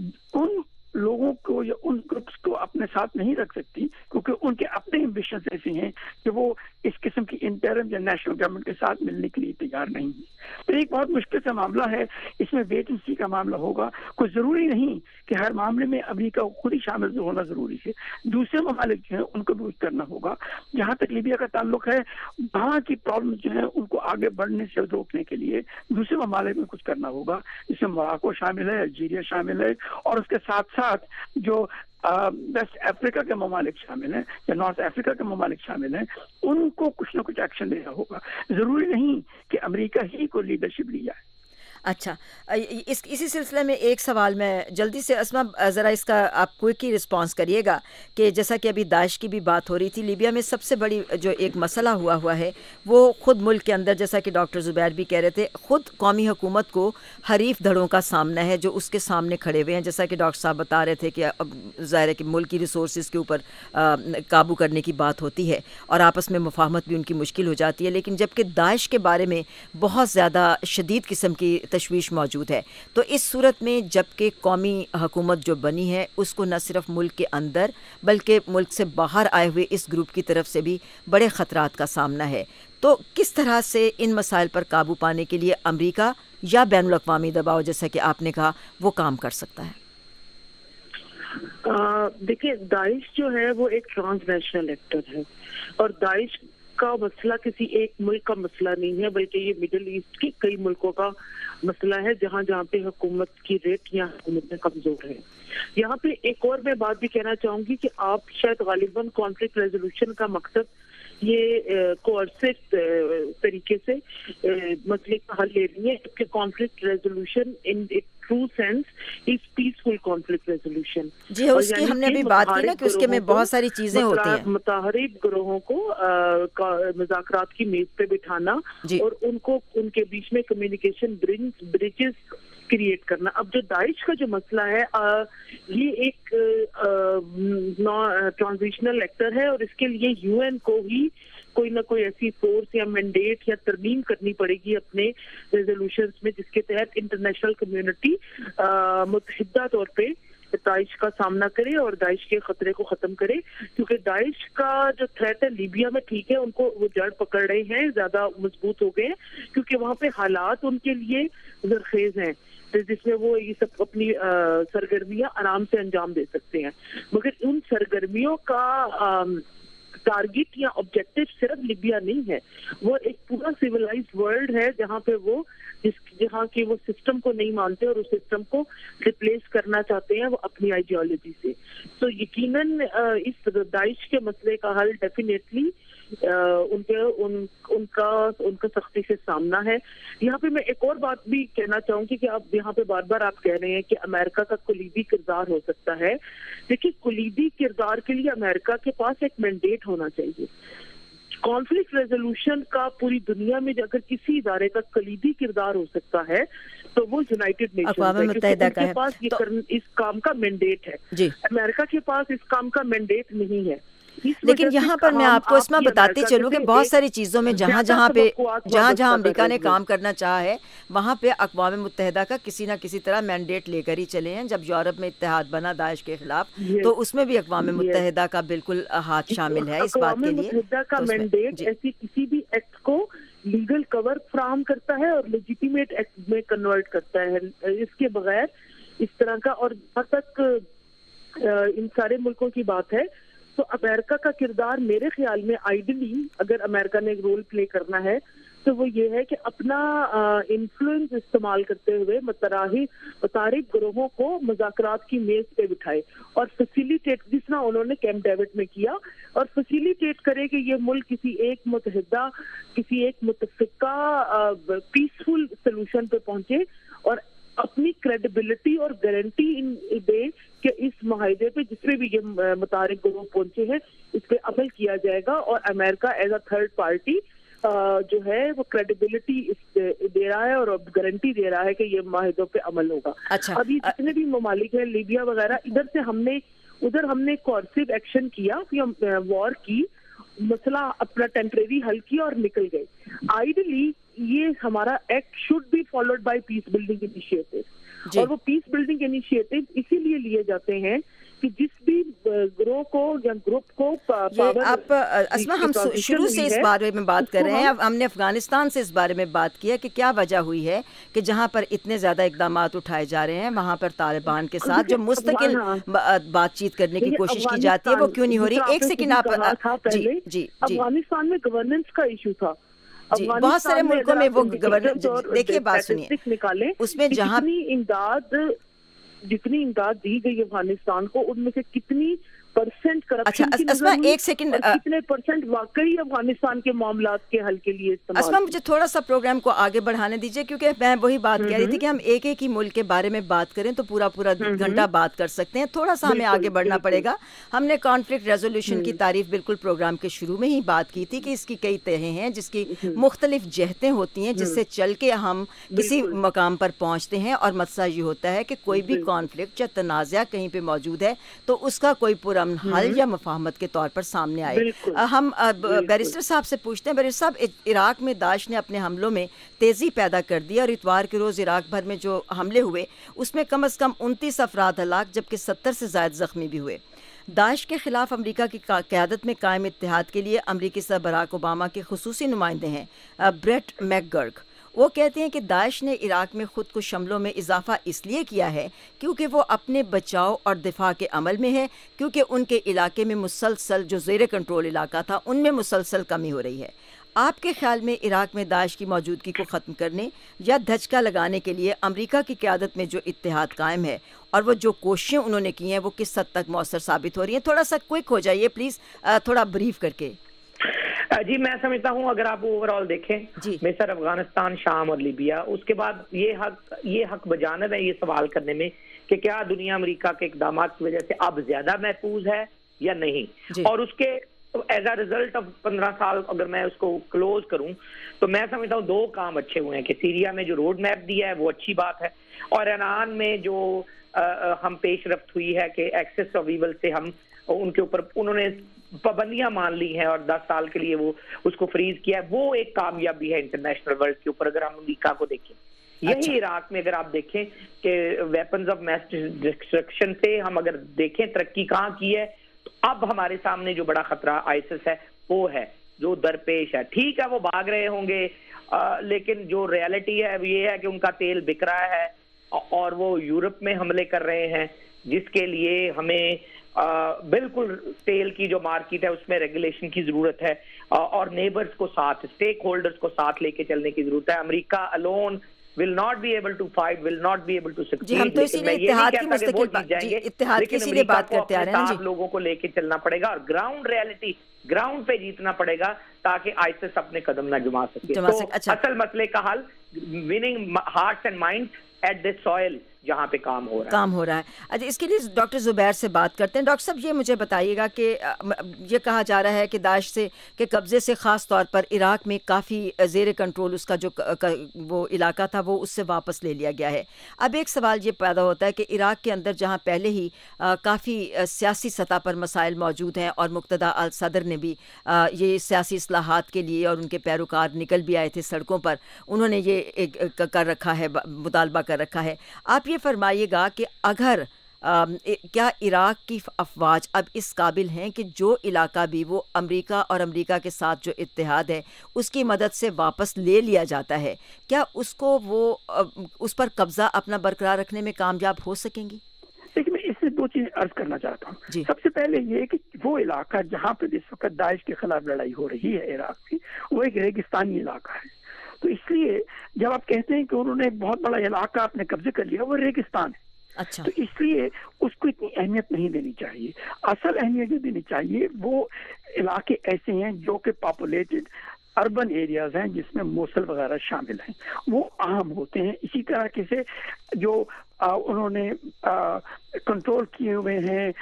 ان لوگوں کو یا ان گروپس کو اپنے ساتھ نہیں رکھ سکتی کیونکہ ان کے اپنے ایمبیشنز ایسے ہیں کہ وہ اس قسم کی انٹرم یا نیشنل گورنمنٹ کے ساتھ ملنے کے لیے تیار نہیں ہیں. تو ایک بہت مشکل سا معاملہ ہے, اس میں ویٹ اینڈ سی کا معاملہ ہوگا. کوئی ضروری نہیں کہ ہر معاملے میں امریکہ کو خود ہی شامل ہونا ضروری ہے, دوسرے ممالک جو ہیں ان کو بھی کچھ کرنا ہوگا. جہاں تک لیبیا کا تعلق ہے وہاں کی پرابلم جو ہیں ان کو آگے بڑھنے سے روکنے کے لیے دوسرے ممالک میں کچھ کرنا ہوگا, جس میں موراکو شامل ہے, الجیریا شامل ہے, اور اس کے ساتھ ساتھ جو ویسٹ افریقہ کے ممالک شامل ہیں یا نارتھ افریقہ کے ممالک شامل ہیں ان کو کچھ نہ کچھ ایکشن لینا ہوگا. ضروری نہیں کہ امریکہ ہی کو لیڈرشپ لی جائے. اچھا, اس اسی سلسلے میں ایک سوال میں جلدی سے اسما ذرا اس کا آپ کوئکی رسپانس کریے گا کہ جیسا کہ ابھی داعش کی بھی بات ہو رہی تھی, لیبیا میں سب سے بڑی جو ایک مسئلہ ہوا ہوا ہے وہ خود ملک کے اندر, جیسا کہ ڈاکٹر زبیر بھی کہہ رہے تھے, خود قومی حکومت کو حریف دھڑوں کا سامنا ہے جو اس کے سامنے کھڑے ہوئے ہیں. جیسا کہ ڈاکٹر صاحب بتا رہے تھے کہ ظاہر ہے کہ ملک کی ریسورسز کے اوپر قابو کرنے کی بات ہوتی ہے اور آپس میں مفاہمت بھی ان کی مشکل ہو جاتی ہے, لیکن جبکہ داعش کے بارے میں بہت زیادہ شدید قسم کی تشویش موجود ہے. تو اس صورت میں جبکہ قومی حکومت جو بنی ہے اس کو نہ صرف ملک کے اندر بلکہ ملک سے باہر آئے ہوئے اس گروپ کی طرف سے بھی بڑے خطرات کا سامنا ہے, تو کس طرح سے ان مسائل پر قابو پانے کے لیے امریکہ یا بین الاقوامی دباؤ جیسا کہ آپ نے کہا وہ کام کر سکتا ہے؟ دیکھیں, داعش جو ہے وہ ایک ٹرانس نیشنل ایکٹر ہے اور داعش کا مسئلہ کسی ایک ملک کا مسئلہ نہیں ہے بلکہ یہ مڈل ایسٹ کے کئی ملکوں کا مسئلہ ہے جہاں جہاں پہ حکومت کی ریٹ یا حکومت میں کمزور ہے. یہاں پہ ایک اور میں بات بھی کہنا چاہوں گی کہ آپ شاید غالباً کانفلکٹ ریزولوشن کا مقصد یہ کوارسیو طریقے سے مسئلے کا حل لے رہی ہے, کہ conflict resolution in true sense is peaceful conflict resolution. جی اس کی ہم نے بھی بات کی نا کہ اس کے میں بہت ساری چیزیں ہوتی ہیں. متحارب گروہوں کو مذاکرات کی میز پہ بٹھانا اور ان کو ان کے بیچ میں کمیونیکیشن بریجز کریٹ کرنا. اب جو داعش کا جو مسئلہ ہے یہ ایک ٹرانزیشنل ایکٹر ہے اور اس کے لیے یو این کو ہی کوئی نہ کوئی ایسی فورس یا مینڈیٹ یا ترمیم کرنی پڑے گی اپنے ریزولوشنز میں جس کے تحت انٹرنیشنل کمیونٹی متحدہ طور پہ داعش کا سامنا کرے اور داعش کے خطرے کو ختم کرے. کیونکہ داعش کا جو تھریٹ ہے لیبیا میں ٹھیک ہے ان کو وہ جڑ پکڑ رہے ہیں, زیادہ مضبوط ہو گئے ہیں کیونکہ وہاں پہ حالات ان کے لیے زرخیز ہیں جس میں وہ یہ سب اپنی سرگرمیاں آرام سے انجام دے سکتے ہیں. مگر ان سرگرمیوں کا ٹارگٹ یا آبجیکٹو صرف لیبیا نہیں ہے, وہ ایک پورا سیولائزڈ ورلڈ ہے جہاں پہ وہ جس جہاں کی وہ سسٹم کو نہیں مانتے اور اس سسٹم کو ریپلیس کرنا چاہتے ہیں وہ اپنی آئیڈیالوجی سے. تو یقیناً اس داعش کے مسئلے کا حل ڈیفینیٹلی ان کے ان ان کا ان کا سختی سے سامنا ہے. یہاں پہ میں ایک اور بات بھی کہنا چاہوں گی کہ آپ یہاں پہ بار بار آپ کہہ رہے ہیں کہ امریکہ کا کلیدی کردار ہو سکتا ہے. دیکھیے, کلیدی کردار کے لیے امریکہ کے پاس ایک مینڈیٹ ہونا چاہیے. कॉन्फ्लिक्ट रेजोल्यूशन का पूरी दुनिया में अगर किसी इदारे का कलीदी किरदार हो सकता है तो वो यूनाइटेड नेशंस है, मुत्तहिदा का है। पास ये तो, इस काम का मैंडेट है जी। अमेरिका के पास इस काम का मैंडेट नहीं है। लेकिन यहाँ पर मैं आपको इसमें बताती चलूँ कि बहुत सारी चीज़ों में जहाँ जहाँ पे जहाँ जहाँ अमेरिका ने काम करना चाहा है वहाँ पे अक़वाम मुत्तहिदा का किसी ना किसी तरह मैंडेट लेकर ही चले हैं। जब यूरोप में इत्तेहाद बना दाइश के खिलाफ तो उसमें भी अक़वाम मुत्तहिदा का बिल्कुल हाथ शामिल है इस बात के लिए। का मैंडेट ऐसी किसी भी एक्ट को लीगल कवर फ्राहम करता है और लेजिटिमेट एक्ट में कन्वर्ट करता है। इसके बगैर इस तरह का, और जहाँ तक इन सारे मुल्कों की बात है तो अमेरिका का किरदार मेरे ख्याल में आइडियली अगर अमेरिका ने एक रोल प्ले करना है तो वो ये है कि अपना इन्फ्लुएंस इस्तेमाल करते हुए मतराही मुतारिक ग्रोहों को मुज़ाकरात की मेज पे बिठाए और फैसिलिटेट, जिस तरह उन्होंने कैंप डेविड में किया, और फैसिलिटेट करे कि ये मुल्क किसी एक मुतहिदा किसी एक मुतफ़िका पीसफुल सोल्यूशन पे पहुंचे और अपनी क्रेडिबिलिटी और गारंटी इन दे कि इस माहिदे पे जिसपे भी ये मुतारिक ग्रोह पहुंचे हैं इस पे अमल किया जाएगा और America as a third party जो है वो क्रेडिबिलिटी दे रहा है और गारंटी दे रहा है कि ये माहिदों पे अमल होगा। अच्छा, अभी जितने भी ममालिक हैं लीबिया वगैरह, इधर से हमने उधर हमने कोर्सिव एक्शन किया, फिर वॉर की, मसला अपना टेम्परेरी हल किया और निकल गए। आइडियली ये हमारा act should be followed by peace building initiative, और वो पीस बिल्डिंग इनिशिएटिव इसीलिए लिए जाते हैं कि जिस भी ग्रोह को या ग्रुप को आप अस्मा, हम शुरू से इस बारे में बात कर रहे हैं। अब हमने अफगानिस्तान से इस बारे में बात किया कि क्या वजह हुई है कि जहां पर इतने ज्यादा इकदाम उठाए जा रहे हैं वहां पर तालिबान के साथ जो मुस्तकिल बातचीत करने की कोशिश की जाती है वो क्यों नहीं हो रही? एक सेकंड आप जी जी जी अफगानिस्तान में गवर्नेंस का इशू था। बहुत सारे मुल्कों में वो गवर्नेंस, देखिए बात सुनिए, निकाले उसमें जहां इमदाद जितनी इमदाद दी गई अफगानिस्तान को उनमें से कितनी परसेंट करप्शन अच्छा, की अस्मा एक सेकंड, कितने परसेंट वाकई अफगानिस्तान के मामलात के हल के लिए इस्तेमाल। अस्मा मुझे थोड़ा सा प्रोग्राम को आगे बढ़ाने दीजिए क्योंकि मैं वही बात कह रही थी कि हम एक एक ही मुल्क के बारे में बात करें तो पूरा पूरा घंटा बात कर सकते हैं। थोड़ा सा हमें आगे बढ़ना पड़ेगा। हमने कॉन्फ्लिक्ट रेजोल्यूशन की तारीफ बिल्कुल प्रोग्राम के शुरू में ही बात की थी कि इसकी कई तहें हैं जिसकी मुख्तलिफ जहतें होती हैं जिससे चल के हम किसी मकाम पर पहुँचते हैं, और मसला ये होता है कि कोई भी कॉन्फ्लिक्ट या तनाज़ा कहीं पर मौजूद है तो उसका कोई पुरअमन हल या मुफाहमत के तौर पर सामने आए। हम बैरिस्टर साहब से पूछते हैं, बैरिस्टर साहब, इराक में दाइश ने अपने हमलों में तेज़ी पैदा कर दी और इतवार के रोज़ इराक भर में जो हमले हुए उसमें कम अज़ कम उनतीस अफराद हलाक जबकि सत्तर से ज़ायद ज़ख्मी भी हुए। दाइश के ख़िलाफ़ अमरीका की क़यादत में कायम इत्तेहाद के लिए अमरीकी सदर बराक ओबामा के खुसूसी नुमाइंदे हैं ब्रेट मैकगर्ग। वो कहते हैं कि दाइश ने इराक में ख़ुद को हमलों में इजाफ़ा इसलिए किया है क्योंकि वो अपने बचाव और दिफा के अमल में है, क्योंकि उनके इलाके में मुसलसल जो ज़ेर कंट्रोल इलाका था उनमें मुसलसल कमी हो रही है। आपके ख्याल में इराक में दाइश की मौजूदगी को ख़त्म करने या धचका लगाने के लिए अमरीका की क़यादत में जो इत्तेहाद कायम है और वो जो कोशिशें उन्होंने की हैं वो किस हद तक मौसर साबित हो रही हैं? थोड़ा सा क्विक हो जाइए प्लीज़, थोड़ा ब्रीफ करके। जी, मैं समझता हूँ अगर आप ओवरऑल देखें मिस्र, अफगानिस्तान, शाम और लीबिया, उसके बाद ये हक ये हक बजानब है ये सवाल करने में कि क्या दुनिया अमेरिका के इकदाम की वजह से अब ज्यादा महफूज है या नहीं, और उसके एज अ रिजल्ट ऑफ पंद्रह साल अगर मैं उसको क्लोज करूं तो मैं समझता हूँ दो काम अच्छे हुए हैं कि सीरिया में जो रोड मैप दिया है वो अच्छी बात है, और ईरान में जो आ, हम पेश रफ्त हुई है कि एक्सेस ऑफ ईवल से हम उनके ऊपर उन्होंने पाबंदियां मान ली हैं और दस साल के लिए वो उसको फ्रीज किया है, वो एक कामयाबी है इंटरनेशनल वर्ल्ड के ऊपर। अगर हम अमेरिका को देखें, यही अच्छा। इराक में अगर आप देखें कि वेपन्स ऑफ मैस डिस्ट्रक्शन से हम अगर देखें तरक्की कहाँ की है, तो अब हमारे सामने जो बड़ा खतरा आईसिस है वो है जो दरपेश है। ठीक है वो भाग रहे होंगे, आ, लेकिन जो रियलिटी है ये है कि उनका तेल बिक रहा है और वो यूरोप में हमले कर रहे हैं, जिसके लिए हमें आ, बिल्कुल तेल की जो मार्केट है उसमें रेगुलेशन की जरूरत है, आ, और नेबर्स को साथ, स्टेक होल्डर्स को साथ लेके चलने की जरूरत है। America alone will not be able to fight, will not be able to succeed। जी, हम तो इसीलिए इत्तेहाद की मुस्तकिल इत्तेहाद की इसीलिए बात करते आ रहे हैं जी। लोगों को लेके चलना पड़ेगा और ग्राउंड रियलिटी ग्राउंड पे जीतना पड़ेगा ताकि आईसिस अपने कदम ना जुमा सके। जुमा तो सके। अच्छा। असल मसले का हल winning hearts and minds at the soil جہاں پہ کام ہو رہا ہے کام ہو رہا ہے اچھا اس کے لیے ڈاکٹر زبیر سے بات کرتے ہیں. ڈاکٹر صاحب یہ مجھے بتائیے گا کہ یہ کہا جا رہا ہے کہ داعش سے کے قبضے سے خاص طور پر عراق میں کافی زیر کنٹرول اس کا جو وہ علاقہ تھا وہ اس سے واپس لے لیا گیا ہے. اب ایک سوال یہ پیدا ہوتا ہے کہ عراق کے اندر جہاں پہلے ہی کافی سیاسی سطح پر مسائل موجود ہیں اور مقتدیٰ الصدر نے بھی یہ سیاسی اصلاحات کے لیے اور ان کے پیروکار نکل بھی آئے تھے سڑکوں پر, انہوں نے یہ کر رکھا ہے, مطالبہ کر رکھا ہے. آپ یہ فرمائیے گا کہ اگر کیا عراق کی افواج اب اس قابل ہیں کہ جو علاقہ بھی وہ امریکہ اور امریکہ کے ساتھ جو اتحاد ہے اس کی مدد سے واپس لے لیا جاتا ہے, کیا اس کو وہ اس پر قبضہ اپنا برقرار رکھنے میں کامیاب ہو سکیں گی؟ لیکن میں اس سے دو چیزیں عرض کرنا چاہتا ہوں. جی. سب سے پہلے یہ کہ وہ علاقہ جہاں پہ اس وقت داعش کے خلاف لڑائی ہو رہی ہے عراق کی, وہ ایک ریگستانی علاقہ ہے. تو اس لیے جب آپ کہتے ہیں کہ انہوں نے بہت بڑا علاقہ اپنے قبضے کر لیا, وہ ریگستان ہے. اچھا. تو اس لیے اس کو اتنی اہمیت نہیں دینی چاہیے. اصل اہمیت جو دینی چاہیے وہ علاقے ایسے ہیں جو کہ پاپولیٹڈ اربن ایریاز ہیں جس میں موصل وغیرہ شامل ہیں, وہ اہم ہوتے ہیں. اسی طرح کے سے جو انہوں نے کنٹرول کیے ہوئے ہیں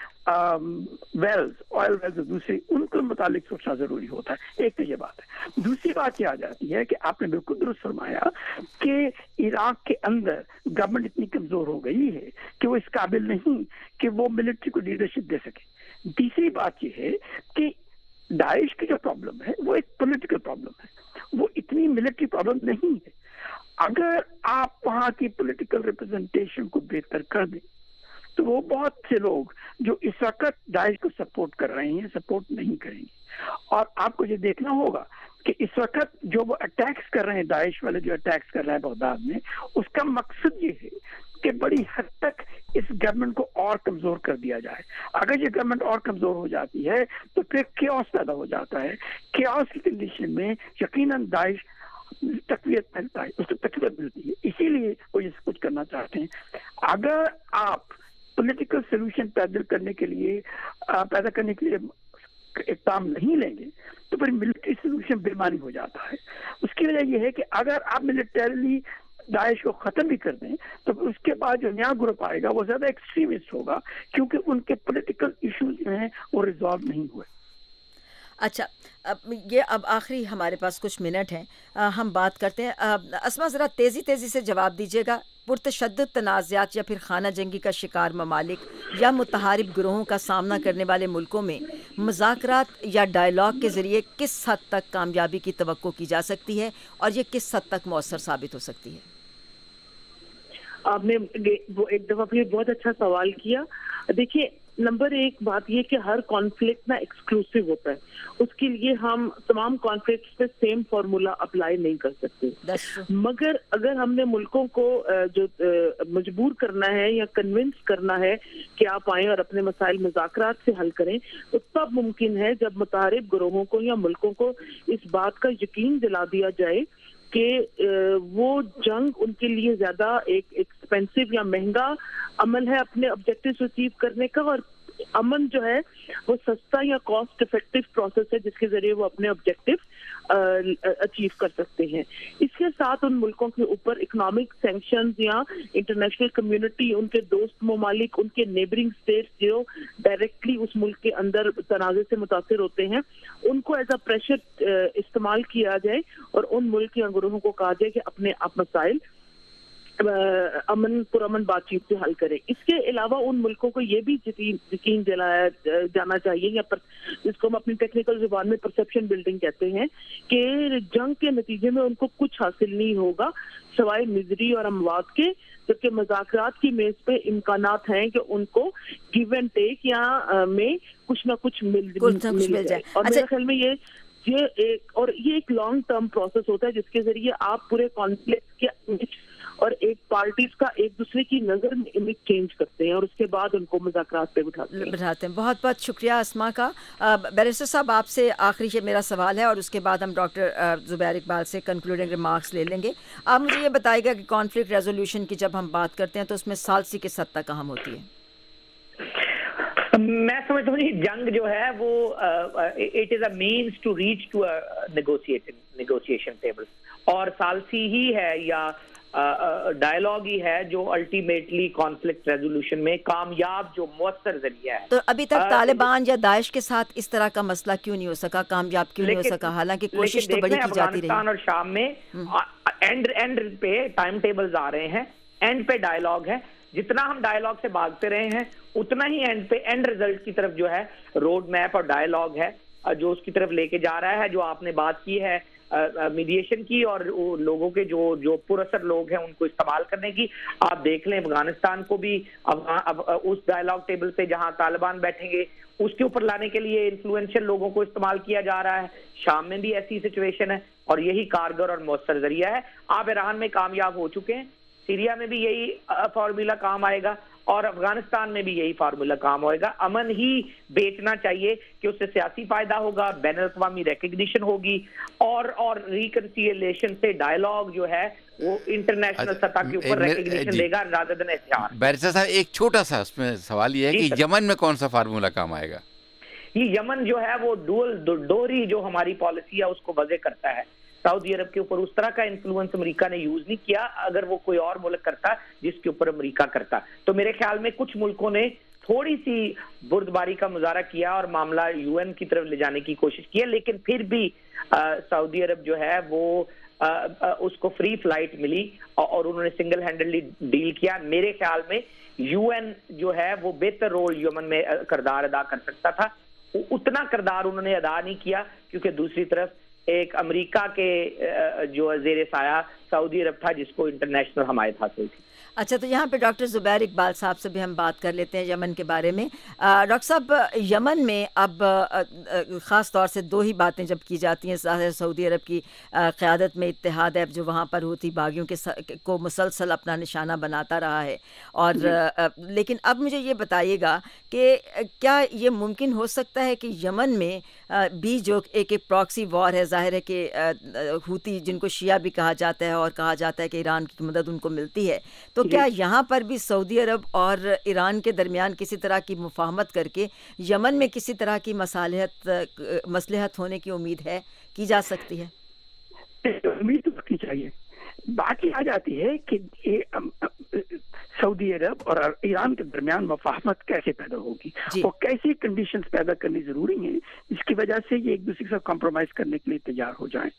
ویلز, آئل ویلز دوسری, ان کے متعلق سوچنا ضروری ہوتا ہے. ایک تو یہ بات ہے. دوسری بات یہ آ جاتی ہے کہ آپ نے بالکل درست فرمایا کہ عراق کے اندر گورنمنٹ اتنی کمزور ہو گئی ہے کہ وہ اس قابل نہیں کہ وہ ملٹری کو لیڈرشپ دے سکے. تیسری بات یہ ہے کہ داعش کی جو پرابلم ہے وہ ایک پولیٹیکل پرابلم ہے, وہ اتنی ملٹری پرابلم نہیں ہے. اگر آپ وہاں کی پولیٹیکل ریپرزنٹیشن کو بہتر کر دیں تو وہ بہت سے لوگ جو اس وقت داعش کو سپورٹ کر رہے ہیں سپورٹ نہیں کریں گے. اور آپ کو یہ دیکھنا ہوگا کہ اس وقت جو وہ اٹیکس کر رہے ہیں, داعش والے جو اٹیکس کر رہے ہیں بغداد میں, اس کا مقصد یہ ہے کہ بڑی حد تک اس گورنمنٹ کو اور کمزور کر دیا جائے. اگر یہ گورنمنٹ اور کمزور ہو جاتی ہے تو پھر کیوس پیدا ہو جاتا ہے. کیوس کی کنڈیشن میں یقیناً داعش تقویت ملتا ہے, اس کو تقویت ملتی ہے. اسی لیے وہ یہ کچھ کرنا چاہتے ہیں. اگر آپ پولیٹیکل سولوشن پیدا کرنے کے لیے پیدا کرنے کے لیے اقدام نہیں لیں گے تو پھر ملٹری سولوشن بےمانی ہو جاتا ہے. اس کی وجہ یہ ہے کہ اگر آپ ملٹریلی داعش کو ختم بھی کر دیں تو اس کے بعد جو نیا گروپ آئے گا وہ زیادہ ایکسٹریمسٹ ہوگا, کیونکہ ان کے پولیٹیکل ایشوز جو ہیں وہ ریزالو نہیں ہوئے. اچھا, اب یہ اب آخری ہمارے پاس کچھ منٹ ہیں, ہم بات کرتے ہیں. اسما ذرا تیزی تیزی سے جواب دیجیے گا. پرتشدد تنازعات یا پھر خانہ جنگی کا شکار ممالک یا متحارب گروہوں کا سامنا کرنے والے ملکوں میں مذاکرات یا ڈائیلاگ کے ذریعے کس حد تک کامیابی کی توقع کی جا سکتی ہے اور یہ کس حد تک مؤثر ثابت ہو سکتی ہے؟ آپ نے وہ ایک دفعہ پھر بہت اچھا سوال کیا. دیکھیے, نمبر ایک بات یہ کہ ہر کانفلکٹ نا ایکسکلوسیو ہوتا ہے. اس کے لیے ہم تمام کانفلکٹس پہ سیم فارمولا اپلائی نہیں کر سکتے. مگر اگر ہم نے ملکوں کو جو مجبور کرنا ہے یا کنونس کرنا ہے کہ آپ آئیں اور اپنے مسائل مذاکرات سے حل کریں, تو تب ممکن ہے جب متحارب گروہوں کو یا ملکوں کو اس بات کا یقین دلا دیا جائے کہ وہ جنگ ان کے لیے زیادہ ایک ایکسپینسو یا مہنگا عمل ہے اپنے آبجیکٹیوز اچیو کرنے کا, اور امن جو ہے وہ سستا یا کاسٹ افیکٹو پروسیس ہے جس کے ذریعے وہ اپنے آبجیکٹیو اچیو کر سکتے ہیں. اس کے ساتھ ان ملکوں کے اوپر اکنامک سینکشنز یا انٹرنیشنل کمیونٹی, ان کے دوست ممالک, ان کے نیبرنگ اسٹیٹس جو ڈائریکٹلی اس ملک کے اندر تنازع سے متاثر ہوتے ہیں, ان کو ایز اے پریشر استعمال کیا جائے اور ان ملک یا گروہوں کو کہا جائے کہ اپنے آپ مسائل امن پرامن بات چیت سے حل کرے. اس کے علاوہ ان ملکوں کو یہ بھی یقین دلایا جانا چاہیے, یا جس کو ہم اپنی ٹیکنیکل زبان میں پرسپشن بلڈنگ کہتے ہیں, کہ جنگ کے نتیجے میں ان کو کچھ حاصل نہیں ہوگا سوائے مزری اور اموات کے, جبکہ مذاکرات کی میز پہ امکانات ہیں کہ ان کو گیو اینڈ ٹیک یا میں کچھ نہ کچھ مل جائے. اور میرے خیال میں یہ یہ ایک اور یہ ایک لانگ ٹرم پروسیس ہوتا ہے جس کے ذریعے آپ پورے کانفلکٹ کے اور ایک پارٹیز کا ایک دوسرے کی نظر میں امیج چینج کرتے ہیں اور اس کے بعد ان کو مذاکرات پہ بٹھاتے ہیں بٹھاتے ہیں بہت بہت شکریہ اسما کا. بیرسٹر صاحب, آپ سے آخری یہ میرا سوال ہے اور اس کے بعد ہم ڈاکٹر زبیر اقبال سے کنکلوڈنگ ریمارکس لے لیں گے. آپ مجھے یہ بتائیے گا کہ کانفلکٹ ریزولوشن کی جب ہم بات کرتے ہیں تو اس میں ثالثی کس حد تک اہم ہوتی ہے؟ میں سمجھتا ہوں جنگ جو ہے وہ it is a means to reach to negotiation table, اور ثالثی ہی ہے یا ڈائلاگ ہی ہے جو الٹیمیٹلی کانفلکٹ ریزولوشن میں کامیاب جو مؤثر ذریعہ ہے. تو ابھی تک طالبان یا داعش کے ساتھ اس طرح کا مسئلہ کیوں نہیں ہو سکا, کامیاب کیوں نہیں ہو سکا, حالانکہ کوشش تو بڑی کی جاتی رہی. افغانستان اور شام میں اینڈ اینڈ پہ ٹائم ٹیبلز آ رہے ہیں, اینڈ پہ ڈائلاگ ہے. جتنا ہم ڈائلاگ سے بھاگتے رہے ہیں اتنا ہی اینڈ پہ اینڈ ریزلٹ کی طرف جو ہے روڈ میپ اور ڈائلاگ ہے جو اس کی طرف لے کے جا رہا ہے. جو آپ نے بات کی ہے میڈیشن کی اور لوگوں کے جو جو پر اثر لوگ ہیں ان کو استعمال کرنے کی, آپ دیکھ لیں افغانستان کو بھی اس ڈائلاگ ٹیبل سے جہاں طالبان بیٹھیں گے اس کے اوپر لانے کے لیے انفلوئنشل لوگوں کو استعمال کیا جا رہا ہے. شام میں بھی ایسی سچویشن ہے اور یہی کارگر اور مؤثر ذریعہ ہے. آپ ایران میں کامیاب ہو چکے ہیں, سیریا میں بھی یہی فارمولا کام آئے گا اور افغانستان میں بھی یہی فارمولا کام ہوئے گا. امن ہی بیچنا چاہیے کہ اس سے سیاسی فائدہ ہوگا, بین الاقوامی ریکگنیشن ہوگی اور اور ریکنسیلیشن سے ڈائلاگ جو ہے وہ انٹرنیشنل سطح کے اوپر ریکگنیشن دے گا رادر دین اشتہار. بیرسٹر صاحب ایک چھوٹا سا اس میں سوال یہ ہے کہ یمن میں کون سا فارمولا کام آئے گا؟ یہ یمن جو ہے وہ ڈول دوہری جو ہماری پالیسی ہے اس کو وضع کرتا ہے. سعودی عرب کے اوپر اس طرح کا انفلوئنس امریکہ نے یوز نہیں کیا. اگر وہ کوئی اور ملک کرتا جس کے اوپر امریکہ کرتا تو میرے خیال میں کچھ ملکوں نے تھوڑی سی بردباری کا مظاہرہ کیا اور معاملہ یو این کی طرف لے جانے کی کوشش کی ہے, لیکن پھر بھی سعودی عرب جو ہے وہ اس کو فری فلائٹ ملی اور انہوں نے سنگل ہینڈڈلی ڈیل کیا. میرے خیال میں یو این جو ہے وہ بہتر رول یمن میں کردار ادا کر سکتا تھا. اتنا کردار انہوں نے ادا نہیں کیا کیونکہ دوسری طرف ایک امریکہ کے جو زیر سایہ سعودی عرب تھا جس کو انٹرنیشنل حمایت حاصل تھی. اچھا, تو یہاں پہ ڈاکٹر زبیر اقبال صاحب سے بھی ہم بات کر لیتے ہیں یمن کے بارے میں. ڈاکٹر صاحب, یمن میں اب خاص طور سے دو ہی باتیں جب کی جاتی ہیں, سعودی عرب کی قیادت میں اتحاد ہے جو وہاں پر ہوتی باغیوں کے کو مسلسل اپنا نشانہ بناتا رہا ہے, اور لیکن اب مجھے یہ بتائیے گا کہ کیا یہ ممکن ہو سکتا ہے کہ یمن میں بھی جو ایک ایک پراکسی وار ہے, ظاہر ہے کہ ہوتی جن کو شیعہ بھی کہا جاتا ہے اور کہا جاتا ہے کہ ایران کی مدد ان کو ملتی ہے, تو کیا یہاں پر بھی سعودی عرب اور ایران کے درمیان کسی طرح کی مفاہمت کر کے یمن میں کسی طرح کی مصالحت مصلحت ہونے کی امید ہے, کی جا سکتی ہے؟ امید تو رکھنی چاہیے. بات یہ آ جاتی ہے کہ سعودی عرب اور ایران کے درمیان مفاہمت کیسے پیدا ہوگی جی. اور کیسی کنڈیشنز پیدا کرنی ضروری ہیں جس کی وجہ سے یہ ایک دوسرے کے ساتھ کمپرومائز کرنے کے لیے تیار ہو جائیں.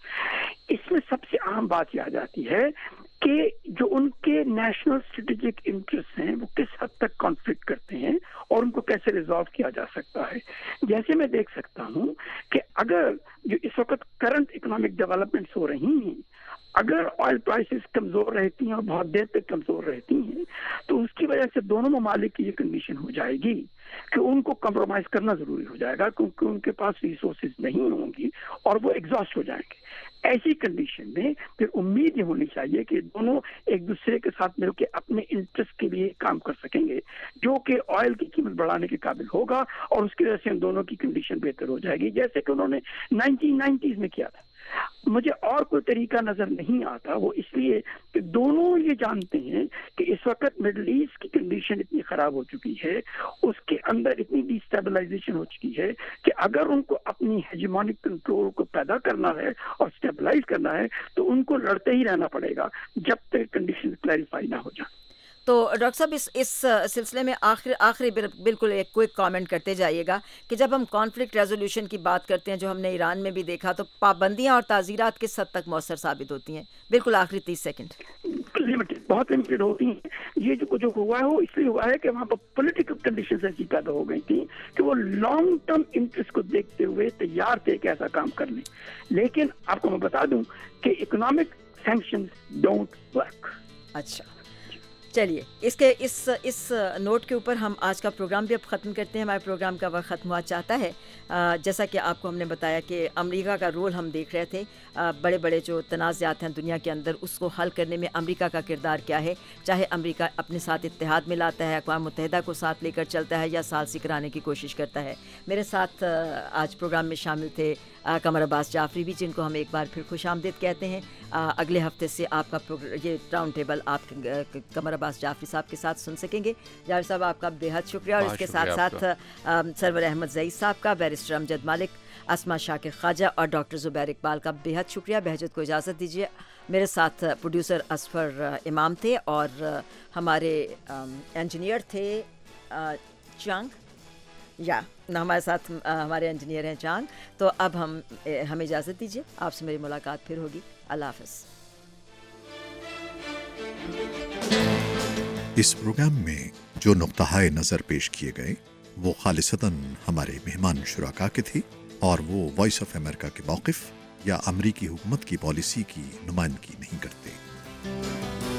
اس میں سب سے اہم بات یہ آ جاتی ہے کہ جو ان کے نیشنل اسٹریٹجک انٹرسٹ ہیں وہ کس حد تک کانفلکٹ کرتے ہیں اور ان کو کیسے ریزالو کیا جا سکتا ہے. جیسے میں دیکھ سکتا ہوں کہ اگر جو اس وقت کرنٹ اکنامک ڈیولپمنٹس ہو رہی ہیں, اگر آئل پرائسز کمزور رہتی ہیں اور بہت دیر تک کمزور رہتی ہیں تو اس کی وجہ سے دونوں ممالک کی یہ کنڈیشن ہو جائے گی کہ ان کو کمپرومائز کرنا ضروری ہو جائے گا کیونکہ ان کے پاس ریسورسز نہیں ہوں گی اور وہ ایگزاسٹ ہو جائیں گے. ایسی کنڈیشن میں پھر امید یہ ہونی چاہیے کہ دونوں ایک دوسرے کے ساتھ مل کے اپنے انٹرسٹ کے لیے کام کر سکیں گے جو کہ آئل کی قیمت بڑھانے کے قابل ہوگا اور اس کی وجہ سے ان دونوں کی کنڈیشن بہتر ہو جائے گی, جیسے کہ انہوں نے نائنٹین نائنٹیز میں کیا تھا. مجھے اور کوئی طریقہ نظر نہیں آتا, وہ اس لیے کہ دونوں یہ جانتے ہیں کہ اس وقت مڈل ایسٹ کی کنڈیشن اتنی خراب ہو چکی ہے, اس کے اندر اتنی ڈی اسٹیبلائزیشن ہو چکی ہے کہ اگر ان کو اپنی ہیجمونک کنٹرول کو پیدا کرنا ہے اور اسٹیبلائز کرنا ہے تو ان کو لڑتے ہی رہنا پڑے گا جب تک کنڈیشن کلیریفائی نہ ہو جائیں. تو ڈاکٹر صاحب اس اس سلسلے میں آخر آخری بالکل ایک کوئک کامنٹ کرتے جائیے گا کہ جب ہم کانفلکٹ ریزولوشن کی بات کرتے ہیں جو ہم نے ایران میں بھی دیکھا تو پابندیاں اور تعزیرات کس حد تک مؤثر ثابت ہوتی ہیں؟ بالکل آخری تیس سیکنڈ. لمیٹڈ, بہت لمیٹڈ ہوتی ہیں. یہ جو جو ہوا ہے وہ اس لیے ہوا ہے کہ وہاں پر پولیٹیکل کنڈیشنز ایسی پیدا ہو گئی تھیں کہ وہ لانگ ٹرم انٹرسٹ کو دیکھتے ہوئے تیار تھے کہ ایسا کام کر لیں. لیکن آپ کو میں بتا دوں کہ اکنامک سینکشنز ڈونٹ ورک. اچھا چلیے, اس کے اس اس نوٹ کے اوپر ہم آج کا پروگرام بھی اب ختم کرتے ہیں. ہمارے پروگرام کا وقت ختم ہوا چاہتا ہے. جیسا کہ آپ کو ہم نے بتایا کہ امریکہ کا رول ہم دیکھ رہے تھے, بڑے بڑے جو تنازعات ہیں دنیا کے اندر اس کو حل کرنے میں امریکہ کا کردار کیا ہے, چاہے امریکہ اپنے ساتھ اتحاد میں لاتا ہے, اقوام متحدہ کو ساتھ لے کر چلتا ہے یا ثالثی کرانے کی کوشش کرتا ہے. میرے ساتھ آج پروگرام میں شامل تھے قمر عباس جعفری بھی, جن کو ہم ایک بار پھر خوش آمدید کہتے ہیں. اگلے ہفتے سے آپ کا یہ راؤنڈ ٹیبل آپ قمر عباس جعفری صاحب کے ساتھ سن سکیں گے. جعفری صاحب آپ کا بے حد شکریہ, اور اس کے ساتھ ساتھ سرور احمد ضعیف صاحب کا, بیرسٹر امجد مالک, اسما شاکر خواجہ اور ڈاکٹر زبیر اقبال کا بے حد شکریہ. بہجت کو اجازت دیجیے. میرے ساتھ پروڈیوسر اصفر امام تھے اور ہمارے انجینئر تھے چانگ, یا ہمارے ساتھ ہمارے انجینئر ہیں چانگ. تو اب ہم ہمیں اجازت دیجیے, آپ سے میری ملاقات پھر ہوگی. اللہ حافظ. اس پروگرام میں جو نقطہ نظر پیش کیے گئے وہ خالصتاً ہمارے مہمان شرکا کے تھے, اور وہ وائس آف امریکہ کے موقف یا امریکی حکومت کی پالیسی کی نمائندگی نہیں کرتے.